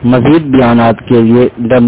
مزید بیانات کے لیے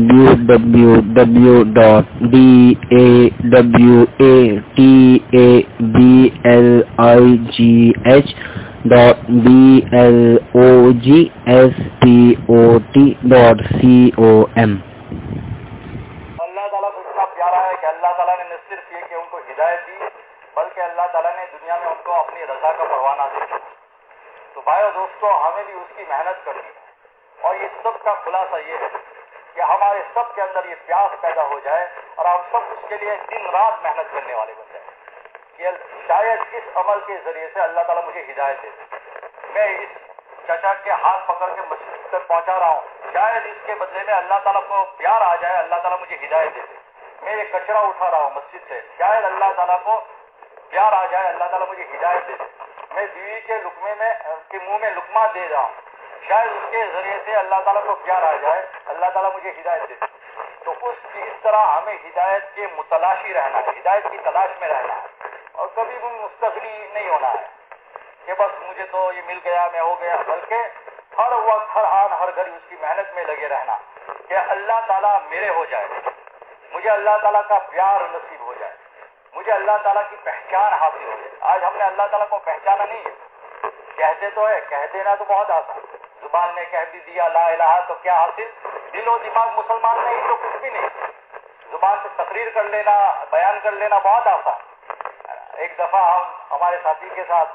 www.dawdablogspot.com. اللہ تعالیٰ کو اتنا پیارا ہے کہ اللہ تعالیٰ نے نہ صرف یہ کہ ان کو ہدایت دی بلکہ اللہ تعالیٰ نے دنیا میں ان کو اپنی رضا کا پروانہ دیا. تو بھائیو دوستو، ہمیں بھی اس کی محنت کرنی ہے، اور یہ سب کا خلاصہ یہ ہے کہ ہمارے سب کے اندر یہ پیاس پیدا ہو جائے اور ہم سب اس کے لیے دن رات محنت کرنے والے بن جائیں کہ شاید اس عمل کے ذریعے سے اللہ تعالیٰ مجھے ہدایت دے دے. میں اس چچا کے ہاتھ پکڑ کے مسجد تک پہنچا رہا ہوں، شاید اس کے بدلے میں اللہ تعالیٰ کو پیار آ جائے، اللہ تعالیٰ مجھے ہدایت دے دے. میں یہ کچرا اٹھا رہا ہوں مسجد سے، شاید اللہ تعالیٰ کو پیار آ جائے، اللہ تعالیٰ مجھے ہدایت دے دے. میں بیوی کے منہ میں لقمہ دے رہا ہوں، شاید اس کے ذریعے سے اللہ تعالیٰ کو پیار آ جائے، اللہ تعالیٰ مجھے ہدایت دے دے. تو اس طرح ہمیں ہدایت کے متلاشی رہنا ہے، ہدایت کی تلاش میں رہنا ہے، اور کبھی بھی مستغنی نہیں ہونا ہے کہ بس مجھے تو یہ مل گیا میں ہو گیا، بلکہ ہر وقت ہر آن ہر گھڑی اس کی محنت میں لگے رہنا کہ اللہ تعالیٰ میرے ہو جائے، مجھے اللہ تعالیٰ کا پیار نصیب ہو جائے، مجھے اللہ تعالیٰ کی پہچان حاصل ہو جائے. آج ہم نے اللہ تعالیٰ کو پہچانا نہیں ہے، کہتے تو ہے، کہہ دینا تو بہت آسان، زبان نے کہہ بھی دیا لا الہ تو کیا حاصل، دل و دماغ مسلمان نہیں تو کچھ بھی نہیں. زبان سے تقریر کر لینا، بیان کر لینا بہت آسان. ایک دفعہ ہم ہمارے ساتھی کے ساتھ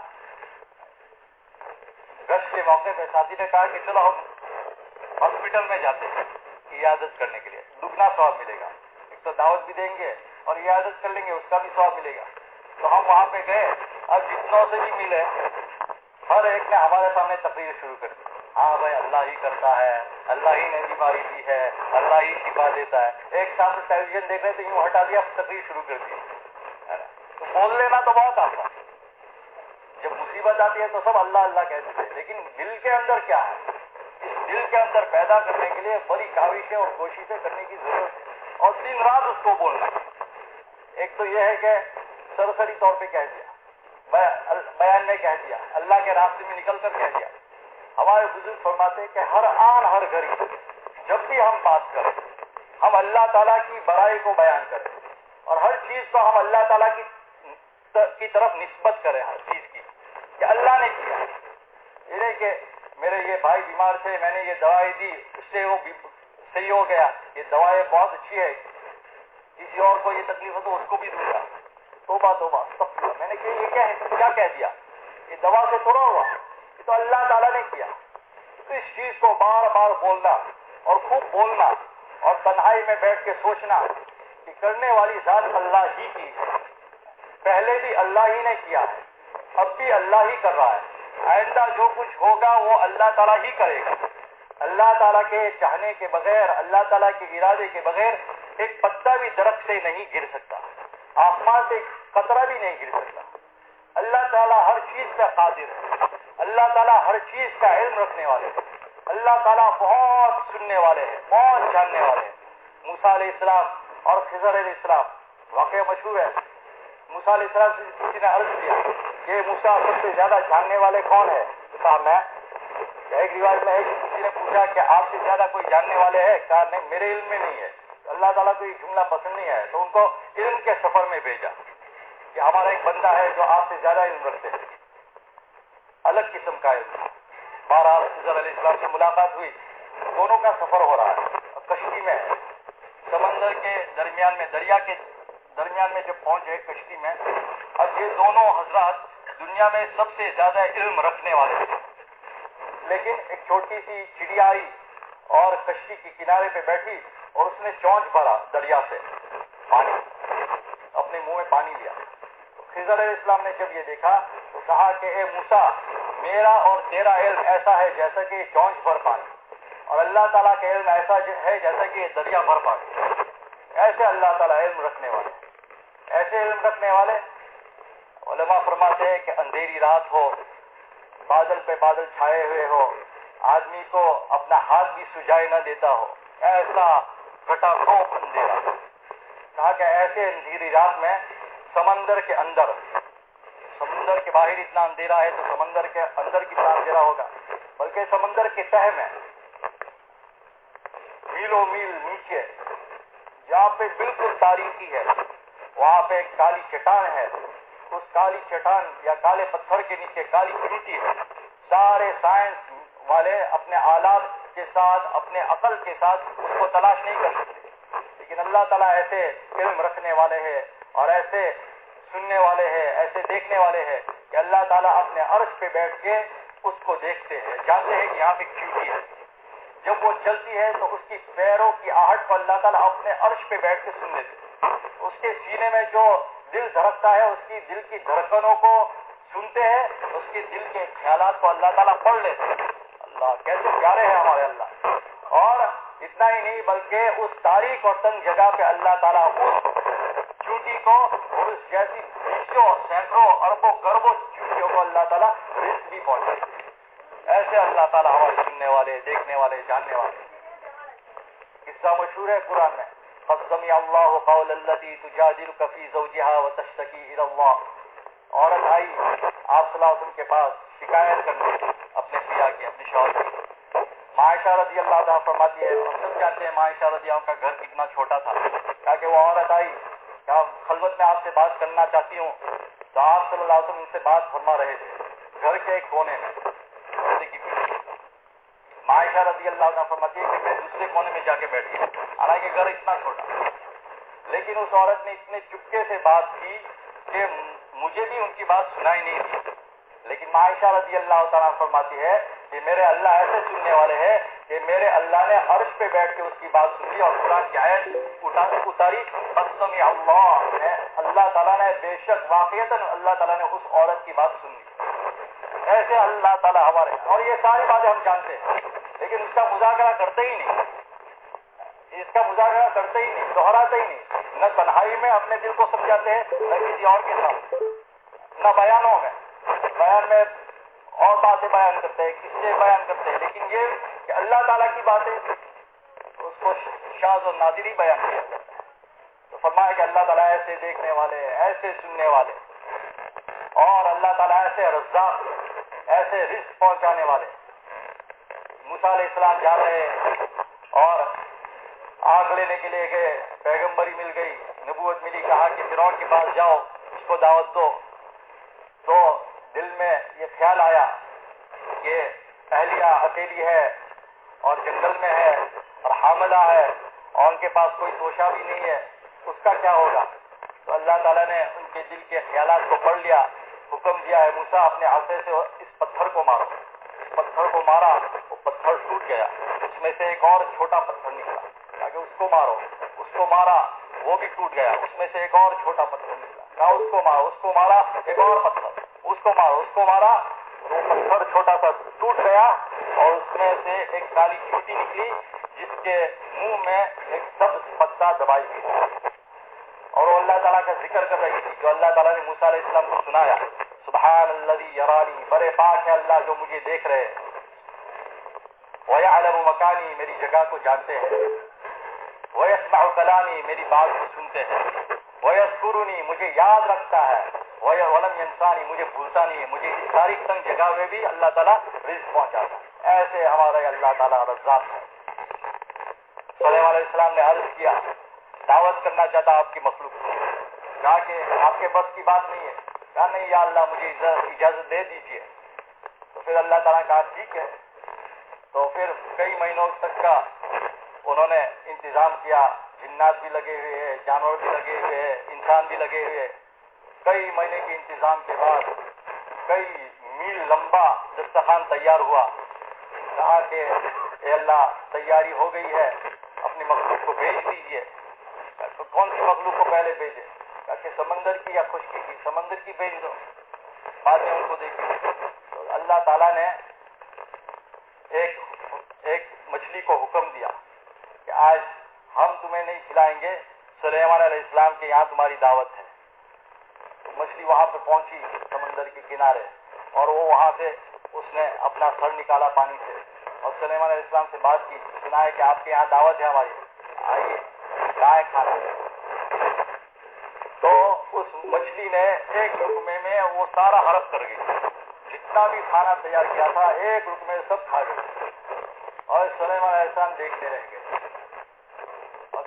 گشت کے موقع پہ ساتھی نے کہا کہ چلو ہم ہاسپٹل میں جاتے ہیں عیادت کرنے کے لیے، دگنا ثواب ملے گا، ایک تو دعوت بھی دیں گے اور عیادت کر لیں گے، اس کا بھی ثواب ملے گا. تو ہم وہاں پہ گئے، اب جتنوں سے بھی ملے ہر ایک نے ہمارے سامنے تقریر شروع کر دی. ہاں بھائی اللہ ہی کرتا ہے، اللہ ہی نے بیماری دی ہے، اللہ ہی شفا دیتا ہے. ایک ساتھ ٹیلی ویژن دیکھ رہے تھے، یوں ہٹا دیا، تقریر شروع کر دی. تو بول لینا تو بہت آسان، جب مصیبت آتی ہے تو سب اللہ اللہ کہتے تھے، لیکن دل کے اندر کیا ہے، اس دل کے اندر پیدا کرنے کے لیے بڑی کاوشیں اور کوششیں کرنے کی ضرورت ہے، اور دن رات اس کو بولنا. ایک تو یہ ہے کہ سرسری طور پہ کہہ دیا، بیان میں کہہ دیا، اللہ کے راستے میں نکل کر کہہ دیا. ہمارے بزرگ فرماتے ہیں کہ ہر آن ہر گھڑی جب بھی ہم بات کریں ہم اللہ تعالیٰ کی بڑائی کو بیان کریں، اور ہر چیز کو ہم اللہ تعالیٰ کی طرف نسبت کریں، ہر چیز کی کہ اللہ نے کیا. یہ نہیں کہ میرے یہ بھائی بیمار تھے، میں نے یہ دوائی دی، اس سے وہ صحیح ہو گیا، یہ دوائی بہت اچھی ہے، کسی اور کو یہ تکلیف ہو تو اس کو بھی دوں گا. توبہ توبہ سب کیا میں نے کہ یہ کیا کہہ دیا، یہ دوا سے تھوڑا ہوا، یہ تو اللہ تعالیٰ نے کیا. تو اس چیز کو بار بار بولنا اور خوب بولنا، اور تنہائی میں بیٹھ کے سوچنا کہ کرنے والی ذات اللہ ہی کی ہے، پہلے بھی اللہ ہی نے کیا ہے، اب بھی اللہ ہی کر رہا ہے، آئندہ جو کچھ ہوگا وہ اللہ تعالیٰ ہی کرے گا. اللہ تعالیٰ کے چاہنے کے بغیر، اللہ تعالیٰ کے ارادے کے بغیر ایک پتا بھی درخت سے نہیں گر سکتا، آسمان سے ایک قطرہ بھی نہیں گر سکتا. اللہ تعالیٰ ہر چیز کا قادر ہے، اللہ تعالیٰ ہر چیز کا علم رکھنے والے ہیں، اللہ تعالیٰ بہت سننے والے ہیں، بہت جاننے والے ہیں. موسیٰ علیہ السلام اور خضر علیہ السلام واقعہ مشہور ہے. موسیٰ علیہ السلام سے کسی نے عرض کیا کہ موسیٰ سب سے زیادہ جاننے والے کون ہے؟ کہا میں. ایک روایت میں ہے کہ کسی نے پوچھا کہ آپ سے زیادہ کوئی جاننے والے ہے؟ کہا نہیں، میرے علم میں نہیں ہے. اللہ تعالیٰ کو یہ جملہ پسند نہیں ہے، تو ان کو علم کے سفر میں بھیجا کہ ہمارا ایک بندہ ہے جو آپ سے زیادہ علم رکھتے ہیں، الگ قسم کا علم. بہرحال خضر علیہ السلام سے ملاقات ہوئی، دونوں کا سفر ہو رہا ہے، کشتی میں سمندر کے درمیان میں، دریا کے درمیان میں جب پہنچے کشتی میں، اب یہ دونوں حضرات دنیا میں سب سے زیادہ علم رکھنے والے تھے. لیکن ایک چھوٹی سی چڑیا آئی اور کشتی کے کنارے پہ بیٹھی، اور اس نے چونچ بھرا دریا سے پانی، اپنے منہ میں پانی لیا. خضر علیہ السلام نے جب یہ دیکھا تو کہا کہ اے موسیٰ، میرا اور تیرا علم ایسا ہے جیسا کہ یہ چونچ بھر پانی، اور اللہ تعالیٰ کا علم ایسا ہے جیسا کہ یہ دریا بھر پانی. ایسے اللہ تعالیٰ علم رکھنے والے، ایسے علم رکھنے والے. علماء فرماتے ہیں کہ اندھیری رات ہو، بادل پہ بادل چھائے ہوئے ہو، آدمی کو اپنا ہاتھ بھی سجائے نہ دیتا ہو، ایسا کھٹا خوف اندھیرا. کہا کہ ایسے اندھیری رات میں سمندر کے اندر، سمندر کے باہر اتنا اندھیرا ہے تو سمندر کے اندر کتنا اندھیرا ہوگا، بلکہ سمندر کے تہ میں मीलों मील नीचे जहाँ पे बिल्कुल तारीकी है, वहाँ पे एक काली चट्टान है। उस काली चट्टान या काले पत्थर के नीचे काली चींटी है। सारे साइंस वाले अपने आलात के साथ, अपने अकल के साथ उसको तलाश नहीं कर सकते, लेकिन अल्लाह ताला ऐसे इल्म रखने वाले हैं और ऐसे सुनने वाले हैं, ऐसे देखने वाले हैं कि अल्लाह ताला अपने अर्श पे बैठ के उसको देखते हैं, जानते हैं कि यहाँ पे चींटी है। जब वो चलती है तो उसकी पैरों की आहट को अल्लाह ताला अपने अर्श पे बैठ के सुन लेते हैं। उसके सीने में जो दिल धड़कता है, उसकी दिल की धड़कनों को सुनते हैं, उसके दिल के ख्यालात को अल्लाह ताला पढ़ लेते हैं। अल्लाह कैसे प्यारे हैं हमारे अल्लाह। और इतना ही नहीं बल्कि उस तारीख और तंग जगह पे अल्लाह ताला उस चींटी को और उस जैसी बीसों सैकड़ों अरबों करोड़ों चींटियों को अल्लाह ताला रिस्क भी पहुंचाए। ऐसे अल्लाह ताला हमारे सुनने वाले, देखने वाले, जानने वाले। किस्सा मशहूर है कुरान में, क़द समिअ अल्लाहु क़ौला अल्लती तुजादिलुका फ़ी ज़ौजिहा व तश्तकी इला अल्लाह। औरत आई आप सल्लल्लाहु अलैहि वसल्लम के पास शिकायत करने अपने पिया की, अपने शौहर की। मायशा रज़ी अल्लाह तआला फरमाती है, हम सब जानते हैं मायशा रज़ी अल्लाह का घर कितना छोटा था, ताकि वो औरत आई क्या खलवत में आपसे बात करना चाहती हूँ। तो आप सल्लल्लाहु अलैहि वसल्लम उनसे बात फरमा रहे थे घर के एक कोने में, पर्दे की पीछे। मायशा रज़ी अल्लाह तआला फरमाती है कि मैं दूसरे कोने में जाके बैठी, हालांकि घर इतना छोटा, लेकिन उस औरत ने इतने चुपके से बात की कि मुझे भी उनकी बात सुनाई नहीं दी। लेकिन मायशा रज़ी अल्लाह तआला फरमाती है कि मेरे अल्लाह ऐसे सुनने वाले हैं कि मेरे अल्लाह ने अर्श पे बैठ के उसकी बात सुनी और कुरान की आयत उतारी, कसम अल्लाह ताला ने बेशक वाक़ईतन अल्लाह ताला ने उस औरत की बात सुनी। ऐसे अल्लाह ताला हमारे, और ये सारी बातें हम जानते हैं, लेकिन उसका मुज़ाकरा करते ही नहीं, इसका मुज़ाकरा करते ही नहीं, दोहराते ही नहीं। न तन्हाई में अपने दिल को समझाते हैं, न किसी और के साथ, न बयानों में, बयान में और बातें बयान करते हैं, किससे बयान करते हैं, लेकिन ये कि अल्लाह ताला की बातें उसको शाज़ और नादिर ही बयान किया जाता है। तो फरमाया कि अल्लाह ताला ऐसे देखने वाले, ऐसे सुनने वाले, और अल्लाह ताला ऐसे रज़्ज़ाक़, ऐसे रिज़्क़ पहुंचाने वाले। मूसा अलैहिस्सलाम जा रहे और आग लेने के लिए गए, पैगंबरी मिल गई, नबूवत मिली, कहा कि फिरौन के पास जाओ, उसको दावत दो। तो दिल में ये ख्याल आया कि अहलिया अकेली है और जंगल में है और हामिला है और उनके पास कोई तोशा भी नहीं है, उसका क्या होगा। तो अल्लाह ताला ने उनके दिल के ख्यालात को पढ़ लिया, हुक्म दिया है मूसा अपने आसे से इस पत्थर को मारो। इस पत्थर को मारा, वो पत्थर टूट गया, उसमें से एक और छोटा पत्थर निकला, ताकि उसको मारो। उसको मारा, वो भी टूट गया, उसमें से एक और छोटा पत्थर निकला, कहा उसको मारो। उसको मारा, एक और पत्थर, उसको मारो। उसको मारा, तो पत्थर छोटा सा टूट गया और उसमें से एक काली चींटी निकली, जिसके मुंह में एक सब्ज पत्ता दबाई हुई, और वो अल्लाह ताला का जिक्र कर रही थी, जो अल्लाह ताला ने मूसा अलैहिस्सलाम को सुनाया। सुब्हानल्लज़ी यरानी, बड़े पाक है अल्लाह जो मुझे देख रहे हैं। व यअलमु मकानी, मेरी जगह को जानते हैं। व यस्मअु कलामी, मेरी बात को सुनते हैं। व यज़कुरुनी, मुझे याद रखता है। व लम यंसानी, मुझे भूलता नहीं है। मुझे इस सारी तंग जगह में भी अल्लाह ताला रिज़्क़ पहुंचाता है। ऐसे हमारा अल्लाह ताला रज़्ज़ाक़ है। सुलेमान अलैहिस्सलाम ने अर्ज़ किया, दावत करना चाहता आपकी मखलूक को, कहा कि आपके बस की बात नहीं है। कहा नहीं या अल्लाह, मुझे इजाजत दे दीजिए। तो फिर अल्लाह ताला कहा ठीक है। तो फिर कई महीनों तक का उन्होंने इंतजाम किया, जिन्नात भी लगे हुए हैं, जानवर भी लगे हुए हैं, इंसान भी लगे हुए। कई महीने के इंतजाम के बाद कई मील लंबा दस्तरखान तैयार हुआ। कहा कि ए अल्लाह, तैयारी हो गई है, अपनी मखलूक को भेज दीजिए। तो कौन सी मखलूक को पहले भेजे? कहा कि समंदर की या खुशकी की, समंदर की भेज दो, बाद में उनको देखिए। तो अल्लाह ताला ने एक मछली को हुक्म दिया कि आज हम तुम्हें नहीं खिलाएंगे, सुलेमान अलैहिस्सलाम के यहाँ तुम्हारी दावत है। तो मछली वहां पर पहुंची समंदर के किनारे, और वो वहां से उसने अपना सर निकाला पानी से और सुलेमान अलैहिस्सलाम से बात की, सुना है कि आपके यहाँ दावत है हमारी, आइए गाय खाना। तो उस मछली ने एक लुकमे में वो सारा हड़प कर गई, जितना भी खाना तैयार किया था एक लुकमे सब खा गई, और सुलेमान अलैहिस्सलाम देखते रह गए।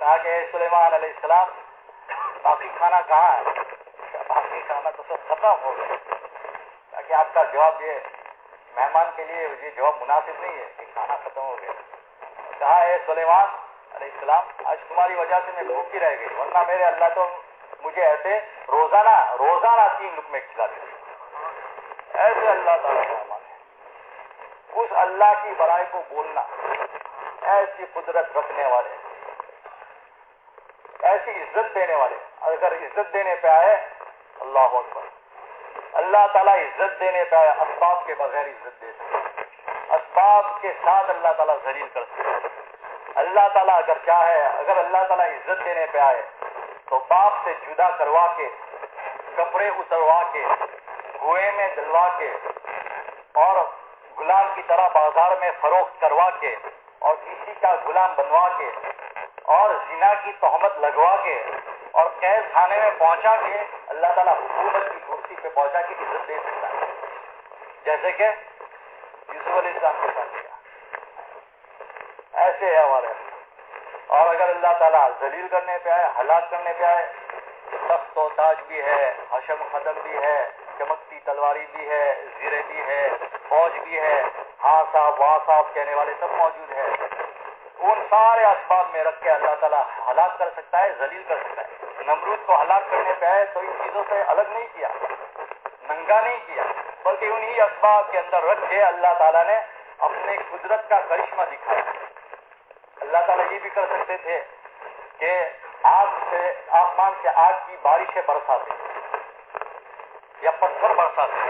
کہا کہ اے سلیمان علیہ السلام باقی کھانا کہاں ہے؟ باقی کھانا تو سب ختم ہو گیا. تاکہ آپ کا جواب یہ مہمان کے لیے یہ جواب مناسب نہیں ہے کہ کھانا ختم ہو گیا. کہا اے سلیمان علیہ السلام آج تمہاری وجہ سے میں بھوکی رہ گئی, ورنہ میرے اللہ تو مجھے ایسے روزانہ 3 لقمے کھلا دیتے. ایسے اللہ تعالیٰ کا مہمان ہے. اس اللہ کی بڑائی کو بولنا, ایسی قدرت رکھنے والے, ایسی عزت دینے والے, اگر عزت دینے پہ آئے اللہ اکبر, اللہ تعالیٰ عزت دینے پہ آئے اسباب کے بغیر عزت دے سکتے, اسباب کے ساتھ اللہ تعالیٰ ذلیل کر سکتے. اللہ تعالیٰ اگر چاہے, اگر اللہ تعالیٰ عزت دینے پہ آئے تو باپ سے جدا کروا کے, کپڑے اتروا کے, کنویں میں دلوا کے, اور غلام کی طرح بازار میں فروخت کروا کے, اور کسی کا غلام بنوا کے, اور زنا کی تہمت لگوا کے, اور قید خانے میں پہنچا کے اللہ تعالیٰ حکومت کی کرسی پہ پہنچا کے عزت دے سکتا ہے, جیسے کہ یوسف علیہ السلام کے ساتھ کیا. ایسے ہے ہمارے. اور اگر اللہ تعالیٰ ذلیل کرنے پہ آئے, ہلاک کرنے پہ آئے, تخت و تاج بھی ہے, حشم خدم بھی ہے, چمکتی تلواری بھی ہے, زیرے بھی ہے, فوج بھی ہے, ہاں صاحب وہاں صاحب کہنے والے سب موجود ہیں. ان سارے اسباب میں رکھ کے اللہ تعالیٰ ہلاک کر سکتا ہے, ذلیل کر سکتا ہے. نمرود کو ہلاک کرنے پہ آئے تو ان چیزوں سے الگ نہیں کیا, ننگا نہیں کیا, بلکہ انہی اسباب کے اندر رکھ کے اللہ تعالیٰ نے اپنے قدرت کا کرشمہ دکھایا. اللہ تعالیٰ یہ بھی کر سکتے تھے کہ آسمان سے آگ کی بارشیں برساتے یا پتھر برساتے,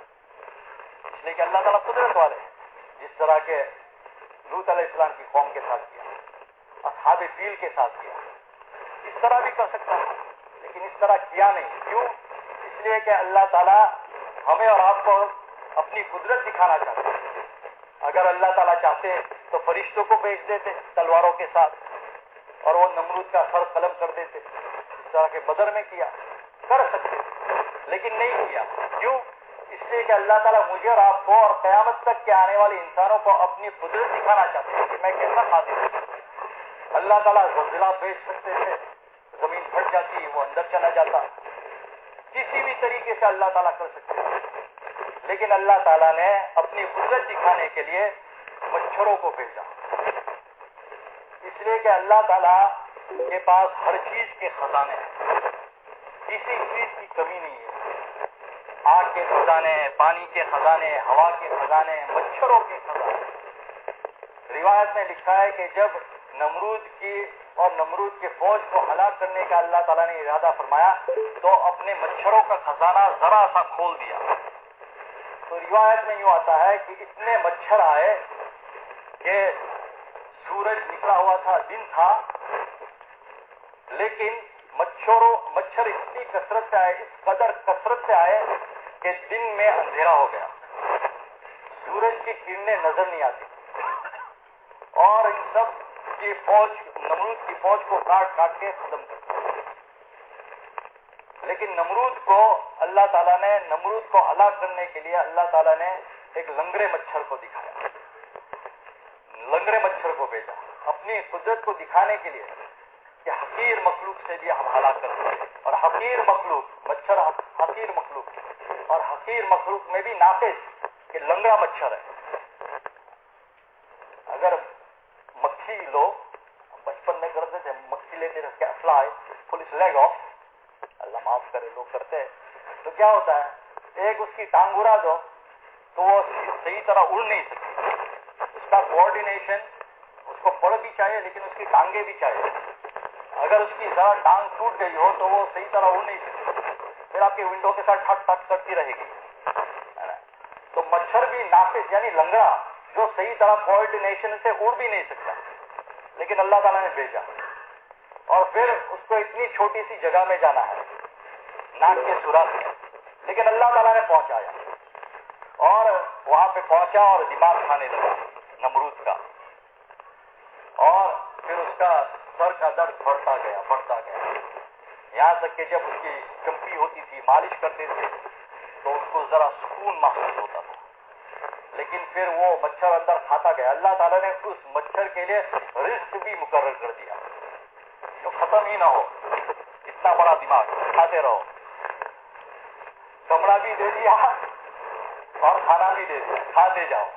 اس لیے کہ اللہ تعالیٰ قدرت والے ہیں. جس طرح کے لوط علیہ السلام کی قوم کے ساتھ کیا, اصحاب فیل کے ساتھ کیا, اس طرح بھی کر سکتا ہے, لیکن اس طرح کیا نہیں. کیوں؟ اس لیے کہ اللہ تعالیٰ ہمیں اور آپ کو اپنی قدرت دکھانا چاہتے ہیں. اگر اللہ تعالیٰ چاہتے تو فرشتوں کو بھیج دیتے تلواروں کے ساتھ, اور وہ نمرود کا سر قلم کر دیتے, اس طرح کے بدر میں کیا. کر سکتے لیکن نہیں کیا. کیوں؟ اس لیے کہ اللہ تعالیٰ مجھے اور آپ کو اور قیامت تک کے آنے والے انسانوں کو اپنی قدرت دکھانا چاہتے ہیں کہ میں کیسا قادر ہوں. اللہ تعالیٰ زلزلہ بھیج سکتے تھے, زمین پھٹ جاتی, وہ اندر چلا جاتا, کسی بھی طریقے سے اللہ تعالیٰ کر سکتے تھے. لیکن اللہ تعالیٰ نے اپنی قدرت دکھانے کے لیے مچھروں کو بھیجا, اس لیے کہ اللہ تعالیٰ کے پاس ہر چیز کے خزانے ہیں, کسی چیز کی کمی نہیں ہے. آگ کے خزانے, پانی کے خزانے, ہوا کے خزانے, مچھروں کے خزانے. روایت میں لکھا ہے کہ جب نمرود کی اور نمرود کے فوج کو ہلاک کرنے کا اللہ تعالیٰ نے ارادہ فرمایا تو اپنے مچھروں کا خزانہ ذرا سا کھول دیا. تو روایت میں یوں آتا ہے کہ اتنے مچھر آئے کہ سورج نکلا ہوا تھا, دن تھا, لیکن مچھر اتنی کثرت سے آئے, اس قدر کثرت سے آئے کہ دن میں اندھیرا ہو گیا, سورج کی کرنیں نظر نہیں آتی, اور ان سب کی فوج, نمرود کی فوج کو کاٹ کاٹ کے ختم کر دیا. لیکن نمرود کو اللہ تعالیٰ نے, نمرود کو ہلاک کرنے کے لیے اللہ تعالیٰ نے ایک لنگڑے مچھر کو دکھایا, لنگڑے مچھر کو بھیجا اپنی قدرت کو دکھانے کے لیے کہ حقیر مخلوق سے بھی ہم ہلاک کر سکتے ہیں. اور حقیر مخلوق, مچھر حقیر مخلوق, اور حقیر مخلوق میں بھی ناقص کہ لنگڑا مچھر ہے. اگر مکھی لوگ بچپن میں کرتے تھے, مکھی لیتے تھے کہ اسلحہ ہے, پولیس لیگ آف, اللہ معاف کرے لوگ کرتے ہیں, تو کیا ہوتا ہے, ایک اس کی ٹانگ اڑا دو تو وہ صحیح طرح اڑ نہیں سکتی. اس کا کوآرڈینیشن, اس کو پڑ بھی چاہیے لیکن اس کی ٹانگیں بھی چاہیے. اگر اس کی ذرا ٹانگ ٹوٹ گئی ہو تو وہ صحیح طرح اڑ نہیں سکتی, پھر آپ کے ونڈو کے ساتھ ٹھک ٹھک کرتی رہے گی. تو مچھر بھی ناقص یعنی لنگڑا, جو صحیح طرح کوآرڈینیشن سے اڑ بھی نہیں سکتا, لیکن اللہ تعالیٰ نے بھیجا. اور پھر اس کو اتنی چھوٹی سی جگہ میں جانا ہے, ناک کے سوراخ میں, لیکن اللہ تعالیٰ نے پہنچایا, اور وہاں پہ پہنچا اور دماغ کھانے لگا نمرود کا, اور پھر اس کا سر کا درد بڑھتا گیا, یہاں تک کہ جب اس کی چمپی ہوتی تھی, مالش کرتے تھے تو اس کو ذرا سکون محسوس ہوتا تھا. لیکن پھر وہ مچھر اندر کھاتا گیا. اللہ تعالیٰ نے اس مچھر کے لیے رزق بھی مقرر کر دیا. खत्म ही ना हो, इतना बड़ा दिमाग, खाते रहो। कमरा भी दे दिया और खाना भी दे दिया, खाते जाओ।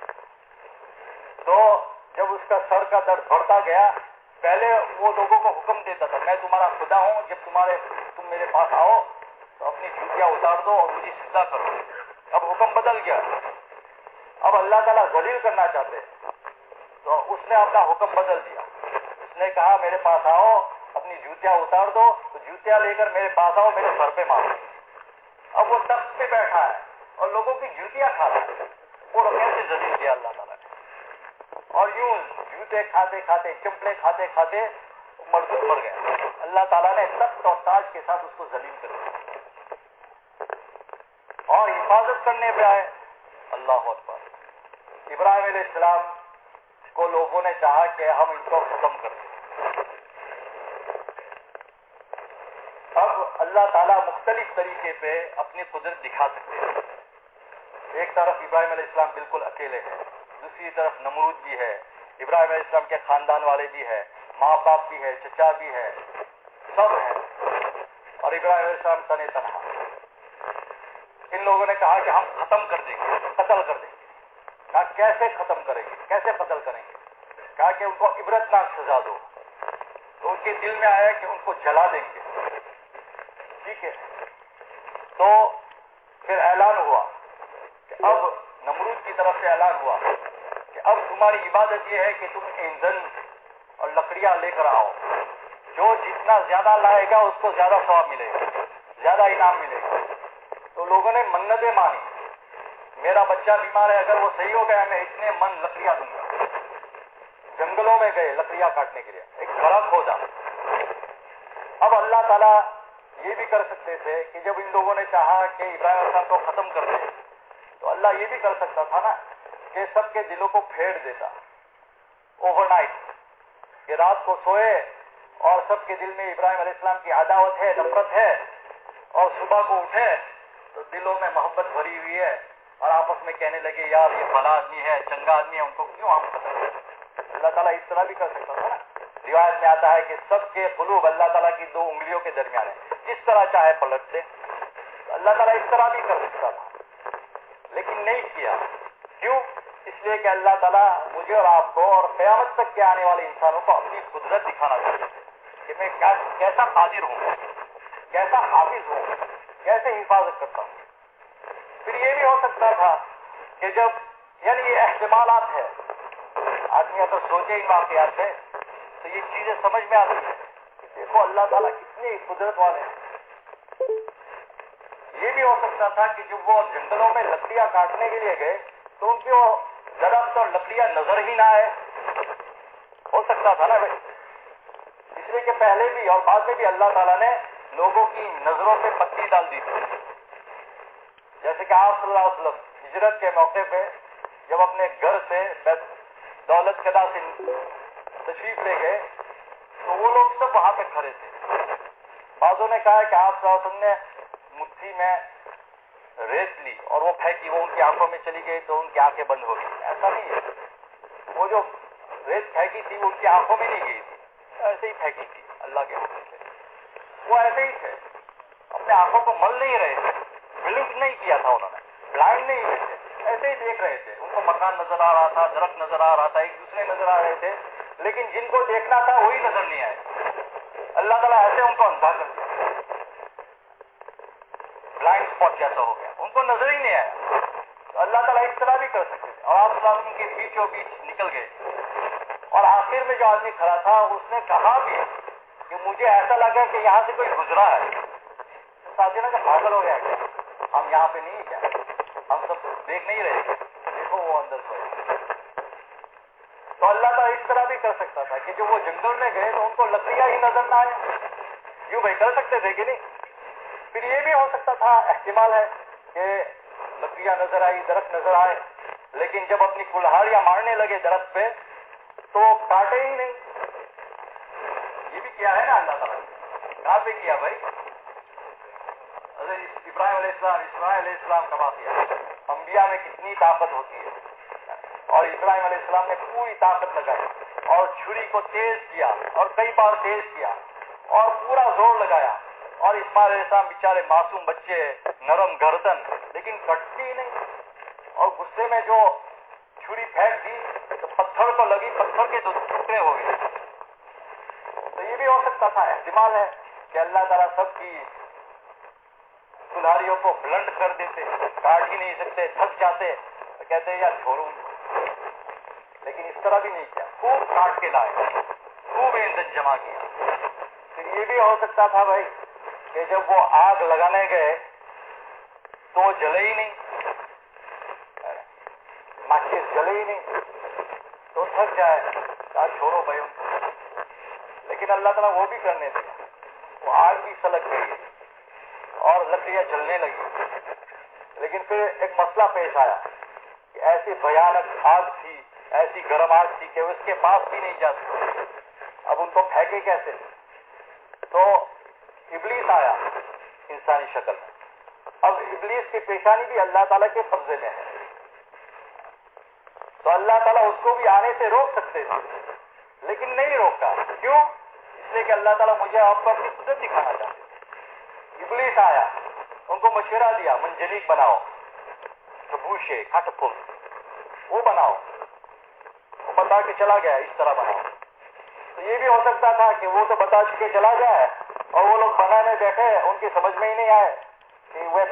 तो जब उसका सर का दर्द बढ़ता गया, पहले वो लोगों को हुक्म देता था, मैं तुम्हारा खुदा हूं, जब तुम मेरे पास आओ तो अपनी जूतियां उतार दो और मुझे सिजदा करो। अब हुक्म बदल गया, अब अल्लाह ताला जलील करना चाहते, तो उसने अपना हुक्म बदल दिया। उसने कहा मेरे पास आओ, अपनी जूतियां उतार दो, तो जूतियां लेकर मेरे पास आओ, मेरे सर पे मारो। अब वो तख्त पे बैठा है और लोगों की जूतियां खा रहा है, वो कैसे जलील किया अल्लाह ताला ने। और यूं जूते खाते खाते, चंपले खाते खाते मरदूद मर गया। अल्लाह ताला ने तख्त और ताज के साथ उसको जलील कर दिया और हिफाजत करने पे आए। अल्लाह अकबर। इब्राहिम अलैहिस्सलाम को लोगों ने चाहा कि हम इनको खत्म कर दें। अब अल्लाह ताला मुख्तलिफ तरीके पे अपनी कुदरत दिखा सकते हैं। एक तरफ इब्राहिम अलैहिस्सलाम बिल्कुल अकेले हैं, दूसरी तरफ नमरूद भी है, इब्राहिम अलैहिस्सलाम के खानदान वाले भी है, माँ बाप भी है, चचा भी है, सब है, और इब्राहिम अलैहिस्सलाम तने तनहा। इन लोगों ने कहा कि हम खत्म कर देंगे, कत्ल कर देंगे। कहा कैसे खत्म करेंगे, कैसे कत्ल करेंगे? कहा कि उनको इबरतनाक सजा दो। तो उनके दिल में आया कि उनको जला देंगे। ठीक है, तो फिर ऐलान हुआ कि अब नमरूद की तरफ से ऐलान हुआ कि अब तुम्हारी इबादत यह है कि तुम ईंधन और लकड़ियां लेकर आओ, जो जितना ज्यादा लाएगा उसको ज्यादा सवाब मिलेगा, ज्यादा इनाम मिलेगा। तो लोगों ने मन्नतें मानी, मेरा बच्चा बीमार है, अगर वो सही हो गया मैं इतने मन लकड़ियां दूंगा। जंगलों में गए लकड़ियां काटने के लिए, एक घड़ा खोदा। अब अल्लाह ताला ये भी कर सकते थे कि जब इन लोगों ने चाहा कि इब्राहिम अलैहिस्सलाम को खत्म कर दे, तो अल्लाह ये भी कर सकता था ना कि सबके दिलों को फेर देता ओवरनाइट, कि रात को सोए और सबके दिल में इब्राहिम अलैहिस्सलाम की अदावत है, नफरत है, और सुबह को उठे तो दिलों में मोहब्बत भरी हुई है और आपस में कहने लगे यार ये भला आदमी है, चंगा आदमी है, उनको क्यों हम खत्म करें। अल्लाह ताला इस तरह भी कर सकता था ना। रिवायत में आता है कि सबके कुलूब अल्लाह ताला की दो उंगलियों के दरमियान है, जिस तरह चाहे पलट दे। अल्लाह ताला इस तरह भी कर सकता था, लेकिन नहीं किया। क्यों? इसलिए कि अल्लाह ताला मुझे और आपको और क़यामत तक के आने वाले इंसानों को अपनी कुदरत दिखाना चाहते थे कि मैं कैसा कादिर हूँ, कैसा हाफिज हूँ, कैसे हिफाजत करता हूँ। फिर ये भी हो सकता था कि जब, यानी ये एहतिमालात है, आदमी अगर सोचे इन वाक़यात से तो ये चीजें समझ में आती है कि देखो अल्लाह ताला कितनी कुदरत वाले हैं। ये भी हो सकता था कि जब वो जंगलों में लकड़ियां काटने के लिए गए तो उनको दरख्त और लकड़ियां नजर ही ना आए। हो सकता था ना भाई, इसलिए कि पहले भी और बाद में भी अल्लाह ताला ने लोगों की नजरों पे पत्ती डाल दी थी। जैसे कि आप सल्लल्लाहु अलैहि वसल्लम हिजरत के मौके पे जब अपने घर से दौलत कदा से तशरीफ ले गए तो वो लोग सब वहां पे खड़े थे। बाजों ने कहा कि आप सल्लल्लाहु अलैहि वसल्लम ने मुट्ठी में रेत ली और वो फेंकी, वो उनकी आंखों में चली गई तो उनकी आंखें बंद हो गई। ऐसा नहीं है, वो जो रेत फेंकी थी वो उनकी आंखों में नहीं गई थी, ऐसे ही फेंकी थी अल्लाह के हुक्म से। वो ऐसे ही थे, अपने आंखों को मल नहीं रहे थे, ब्लिंक नहीं किया था उन्होंने, ब्लाइंड नहीं हुए थे, ऐसे ही देख रहे थे। उनको मकान नजर आ रहा था, दरख्त नजर आ रहा था, एक दूसरे नजर आ रहे थे, लेकिन जिनको देखना था वही नजर नहीं आए। अल्लाह ताला ऐसे उनको अंधा कर दिया, ब्लाइंड स्पॉट जैसा हो गया, उनको नजर ही नहीं आया। तो अल्लाह ताला इस तरह भी कर सकते थे। और आप सलाम के बीचों बीच निकल गए और आखिर में जो आदमी खड़ा था उसने कहा भी कि मुझे ऐसा लगा कि यहाँ से कोई गुजरा है। तो साथी ने कहा पागल हो गया क्या, हम यहाँ पे नहीं, क्या हम सब देख नहीं रहे, देखो वो अंदर सोए। तो अल्लाह ताला इस तरह भी कर सकता था कि जब वो जंगल में गए तो उनको लकड़ियां ही नजर ना आए। यूं भाई कर सकते थे कि नहीं। फिर ये भी हो सकता था, एहतिमाल है कि लकड़ियां नजर आई, दरख्त नजर आए, लेकिन जब अपनी कुल्हाड़ियां मारने लगे दरख्त पे तो काटे ही नहीं। ये भी किया है ना अल्लाह ताला, कहां पे किया भाई? अरे इब्राहिम अलैहिस्सलाम, इस्माइल अलैहिस्सलाम का वाक़या, अंबिया में कितनी ताकत होती है। और इब्राहिम अलैहिस्सलाम ने पूरी ताकत लगाई और छुरी को तेज किया और कई बार तेज किया اور پورا زور لگایا، اور اسماعیل علیہ السلام بیچارے معصوم بچے، نرم گردن، لیکن کٹتی ہی نہیں، اور غصے میں جو چھری پھینک دی تو پتھر تو لگی، پتھر کے 2 ٹکڑے ہو گئے۔ تو یہ بھی ہو سکتا تھا، احتمال ہے کہ اللہ تعالیٰ سب کی کلہاڑیوں کو بلنڈ کر دیتے، کاٹ ہی نہیں سکتے، تھک جاتے تو کہتے یا چھوڑوں، لیکن اس طرح بھی نہیں کیا، خوب کاٹ کے لائے، خوب ایندھن جمع کیا۔ پھر یہ بھی ہو سکتا تھا بھائی کہ جب وہ آگ لگانے گئے تو جلے ہی نہیں، ماچس جلے ہی نہیں، تو تھک جائے، کہا چھوڑو بھائی ان کو، لیکن اللہ تعالیٰ وہ بھی کرنے دیا، وہ آگ بھی سلگ گئی اور لکڑیاں جلنے لگی۔ لیکن پھر ایک مسئلہ پیش آیا کہ ایسی بھیانک آگ تھی، ایسی گرم آگ تھی کہ اس کے پاس بھی نہیں جا سکتے، اب ان کو پھینکے کیسے؟ تو ابلیس آیا انسانی شکل میں۔ اب ابلیس کی پیشانی بھی اللہ تعالیٰ کے قبضے میں ہے، تو اللہ تعالیٰ اس کو بھی آنے سے روک سکتے تھے، لیکن نہیں روکا۔ کیوں؟ اس لیے کہ اللہ تعالیٰ مجھے آپ کو اپنی قدرت دکھانا چاہتے۔ ابلیس آیا، ان کو مشورہ دیا، منجنیق بناؤ، بوشے کھٹ پھول وہ بناؤ، وہ بتا کے چلا گیا اس طرح بناؤ۔ تو یہ بھی ہو سکتا تھا کہ وہ تو بتا چکے چلا جائے اور وہ لوگ بنانے بیٹھے، ان کی سمجھ میں ہی نہیں آئے کہ ویسے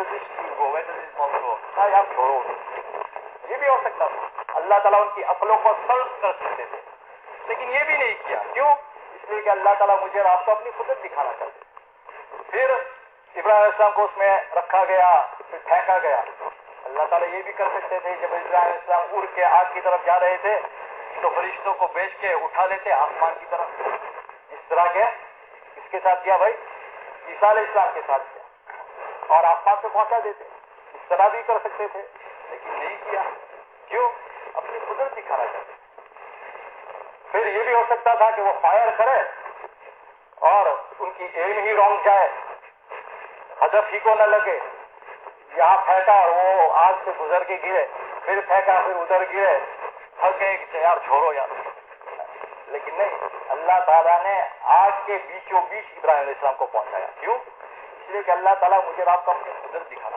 آپ چھوڑو۔ یہ بھی ہو سکتا تھا، اللہ تعالیٰ ان کی عقلوں کو سلب کر سکتے تھے، لیکن یہ بھی نہیں کیا۔ کیوں؟ اس لیے کہ اللہ تعالیٰ مجھے اور آپ کو اپنی قدرت دکھانا چاہتے۔ پھر ابراہیم علیہ السلام کو اس میں رکھا گیا، پھر پھینکا گیا۔ اللہ تعالیٰ یہ بھی کر سکتے تھے، جب ابراہیم علیہ السلام اڑ کے آگ کی طرف جا رہے تھے تو فرشتوں کو بیچ کے اٹھا لیتے آسمان کی طرف، اس طرح کے اس کے ساتھ کیا بھائی؟ عیسیٰ علیہ السلام کے ساتھ کیا، اور آسمان سے پہنچا دیتے۔ اس طرح بھی کر سکتے تھے، لیکن نہیں کیا۔ کیوں؟ اپنی قدرت دکھانا چاہتے۔ پھر یہ بھی ہو سکتا تھا کہ وہ فائر کرے اور ان کی ایم ہی رونگ جائے، ہدف ہی کو نہ لگے، یہاں پھینکا اور وہ آگ سے گزر کے گرے، پھر پھینکا پھر ادھر گرے، تھک گئے کہ یار چھوڑو یار۔ لیکن نہیں، اللہ تعالیٰ نے آگ کے بیچوں بیچ ابراہیم علیہ السلام کو پہنچایا۔ کیوں؟ اس لیے کہ اللہ تعالیٰ مجھے آپ کو اپنی قدرت دکھانا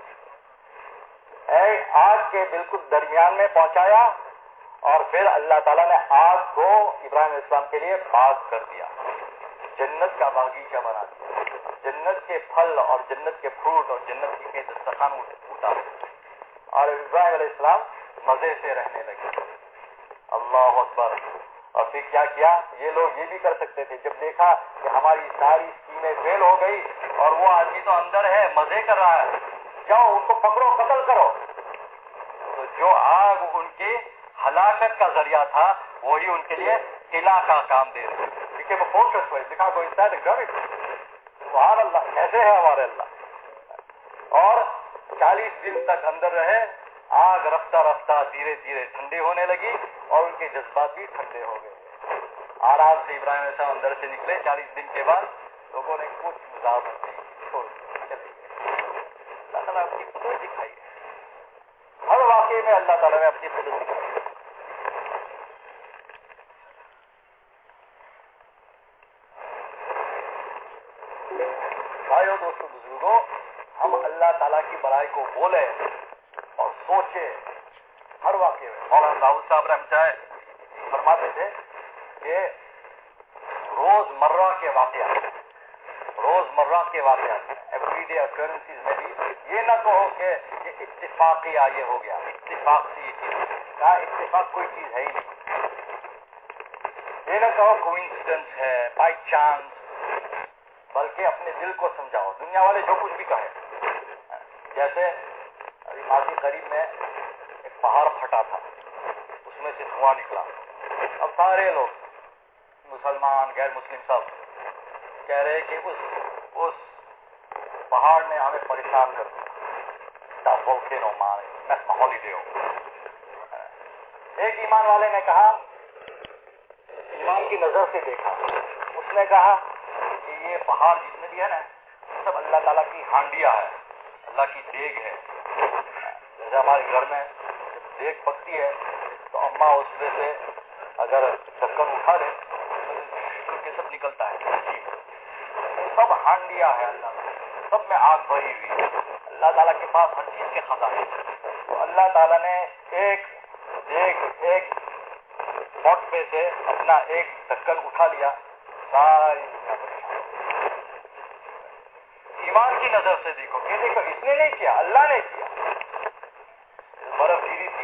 ہے، آگ کے بالکل درمیان میں پہنچایا، اور پھر اللہ تعالیٰ نے آگ کو ابراہیم علیہ السلام کے لیے پاک کر دیا، جنت کا باغیچہ بنا دیا، جنت کے پھل اور جنت کے فروٹ اور جنت کے دسترخوان اتارے، اور ابراہیم علیہ السلام مزے سے رہنے لگے۔ اللہ اکبر۔ اور پھر کیا کیا؟ یہ لوگ یہ بھی کر سکتے تھے، جب دیکھا کہ ہماری ساری اسکیمیں فیل ہو گئی اور وہ آدمی تو اندر ہے مزے کر رہا ہے، جاؤ ان کو پکڑو، قتل کرو۔ تو جو آگ ان کی ہلاکت کا ذریعہ تھا وہی ان کے لیے قلعہ کا کام دے رہے تھے۔ وہ فورٹریس ہوئے، دکھا کو سبحان اللہ، ایسے ہے ہمارے اللہ۔ اور 40 دن تک اندر رہے، آگ رفتہ رفتہ دھیرے دھیرے ٹھنڈی ہونے لگی اور ان کے جذبات بھی ٹھنڈے ہو گئے۔ آرام سے ابراہیم علیہ السلام اندر سے نکلے، 40 دن کے بعد لوگوں نے کچھ مزاحمت نہیں کی، چھوڑ چلے گئے۔ اللہ تعالیٰ اپنی قدرت دکھائی ہے، ہر واقعے میں اللہ تعالیٰ نے اپنی قدرت دکھائی ہے۔ بھائیو، دوستو، بزرگوں، ہم اللہ تعالیٰ کی بڑائی کو بولے اور سوچے ہر واقعے میں۔ مولانا داؤد صاحب رحمۃ اللہ فرماتے تھے کہ روز مرہ کے واقعات ایوری ڈے اکرنسز میں بھی یہ نہ کہو کہ یہ اتفاقی یہ ہو گیا، اتفاق سے یہ چیز، کہا اتفاق کوئی چیز ہے ہی نہیں۔ یہ نہ کہو کوئنسیڈنس ہے، بائی چانس، بلکہ اپنے دل کو سمجھاؤ۔ دنیا والے جو کچھ بھی کہیں، جیسے ابھی ماضی قریب میں ایک پہاڑ پھٹا تھا، اس میں سے دھواں نکلا، اب سارے لوگ مسلمان غیر مسلم سب کہہ رہے کہ اس پہاڑ نے ہمیں پریشان کر دیا، volcano مارے ہالیڈے ہو۔ ایک ایمان والے نے کہا، ایمان کی نظر سے دیکھا، اس نے کہا کہ یہ پہاڑ جتنے بھی ہے نا سب اللہ تعالیٰ کی ہانڈیاں ہے، اللہ کی دیگ ہے۔ جیسے ہمارے گھر میں جب دیگ پکتی ہے تو اماں اس میں سے اگر ڈھکن اٹھا دے تو سب نکلتا ہے، سب ہانڈیا ہے اللہ کا، سب میں آگ بھری ہوئی ہے. اللہ تعالیٰ کے پاس ہر چیز کے خزانے ہیں. تو اللہ تعالیٰ نے ایک پوٹ پہ سے اپنا ایک ڈھکن اٹھا لیا، ساری دنیا پریشان. ایمان کی نظر سے دیکھو کہ دیکھو اس نے نہیں کیا، اللہ نے کیا. برف گری تھی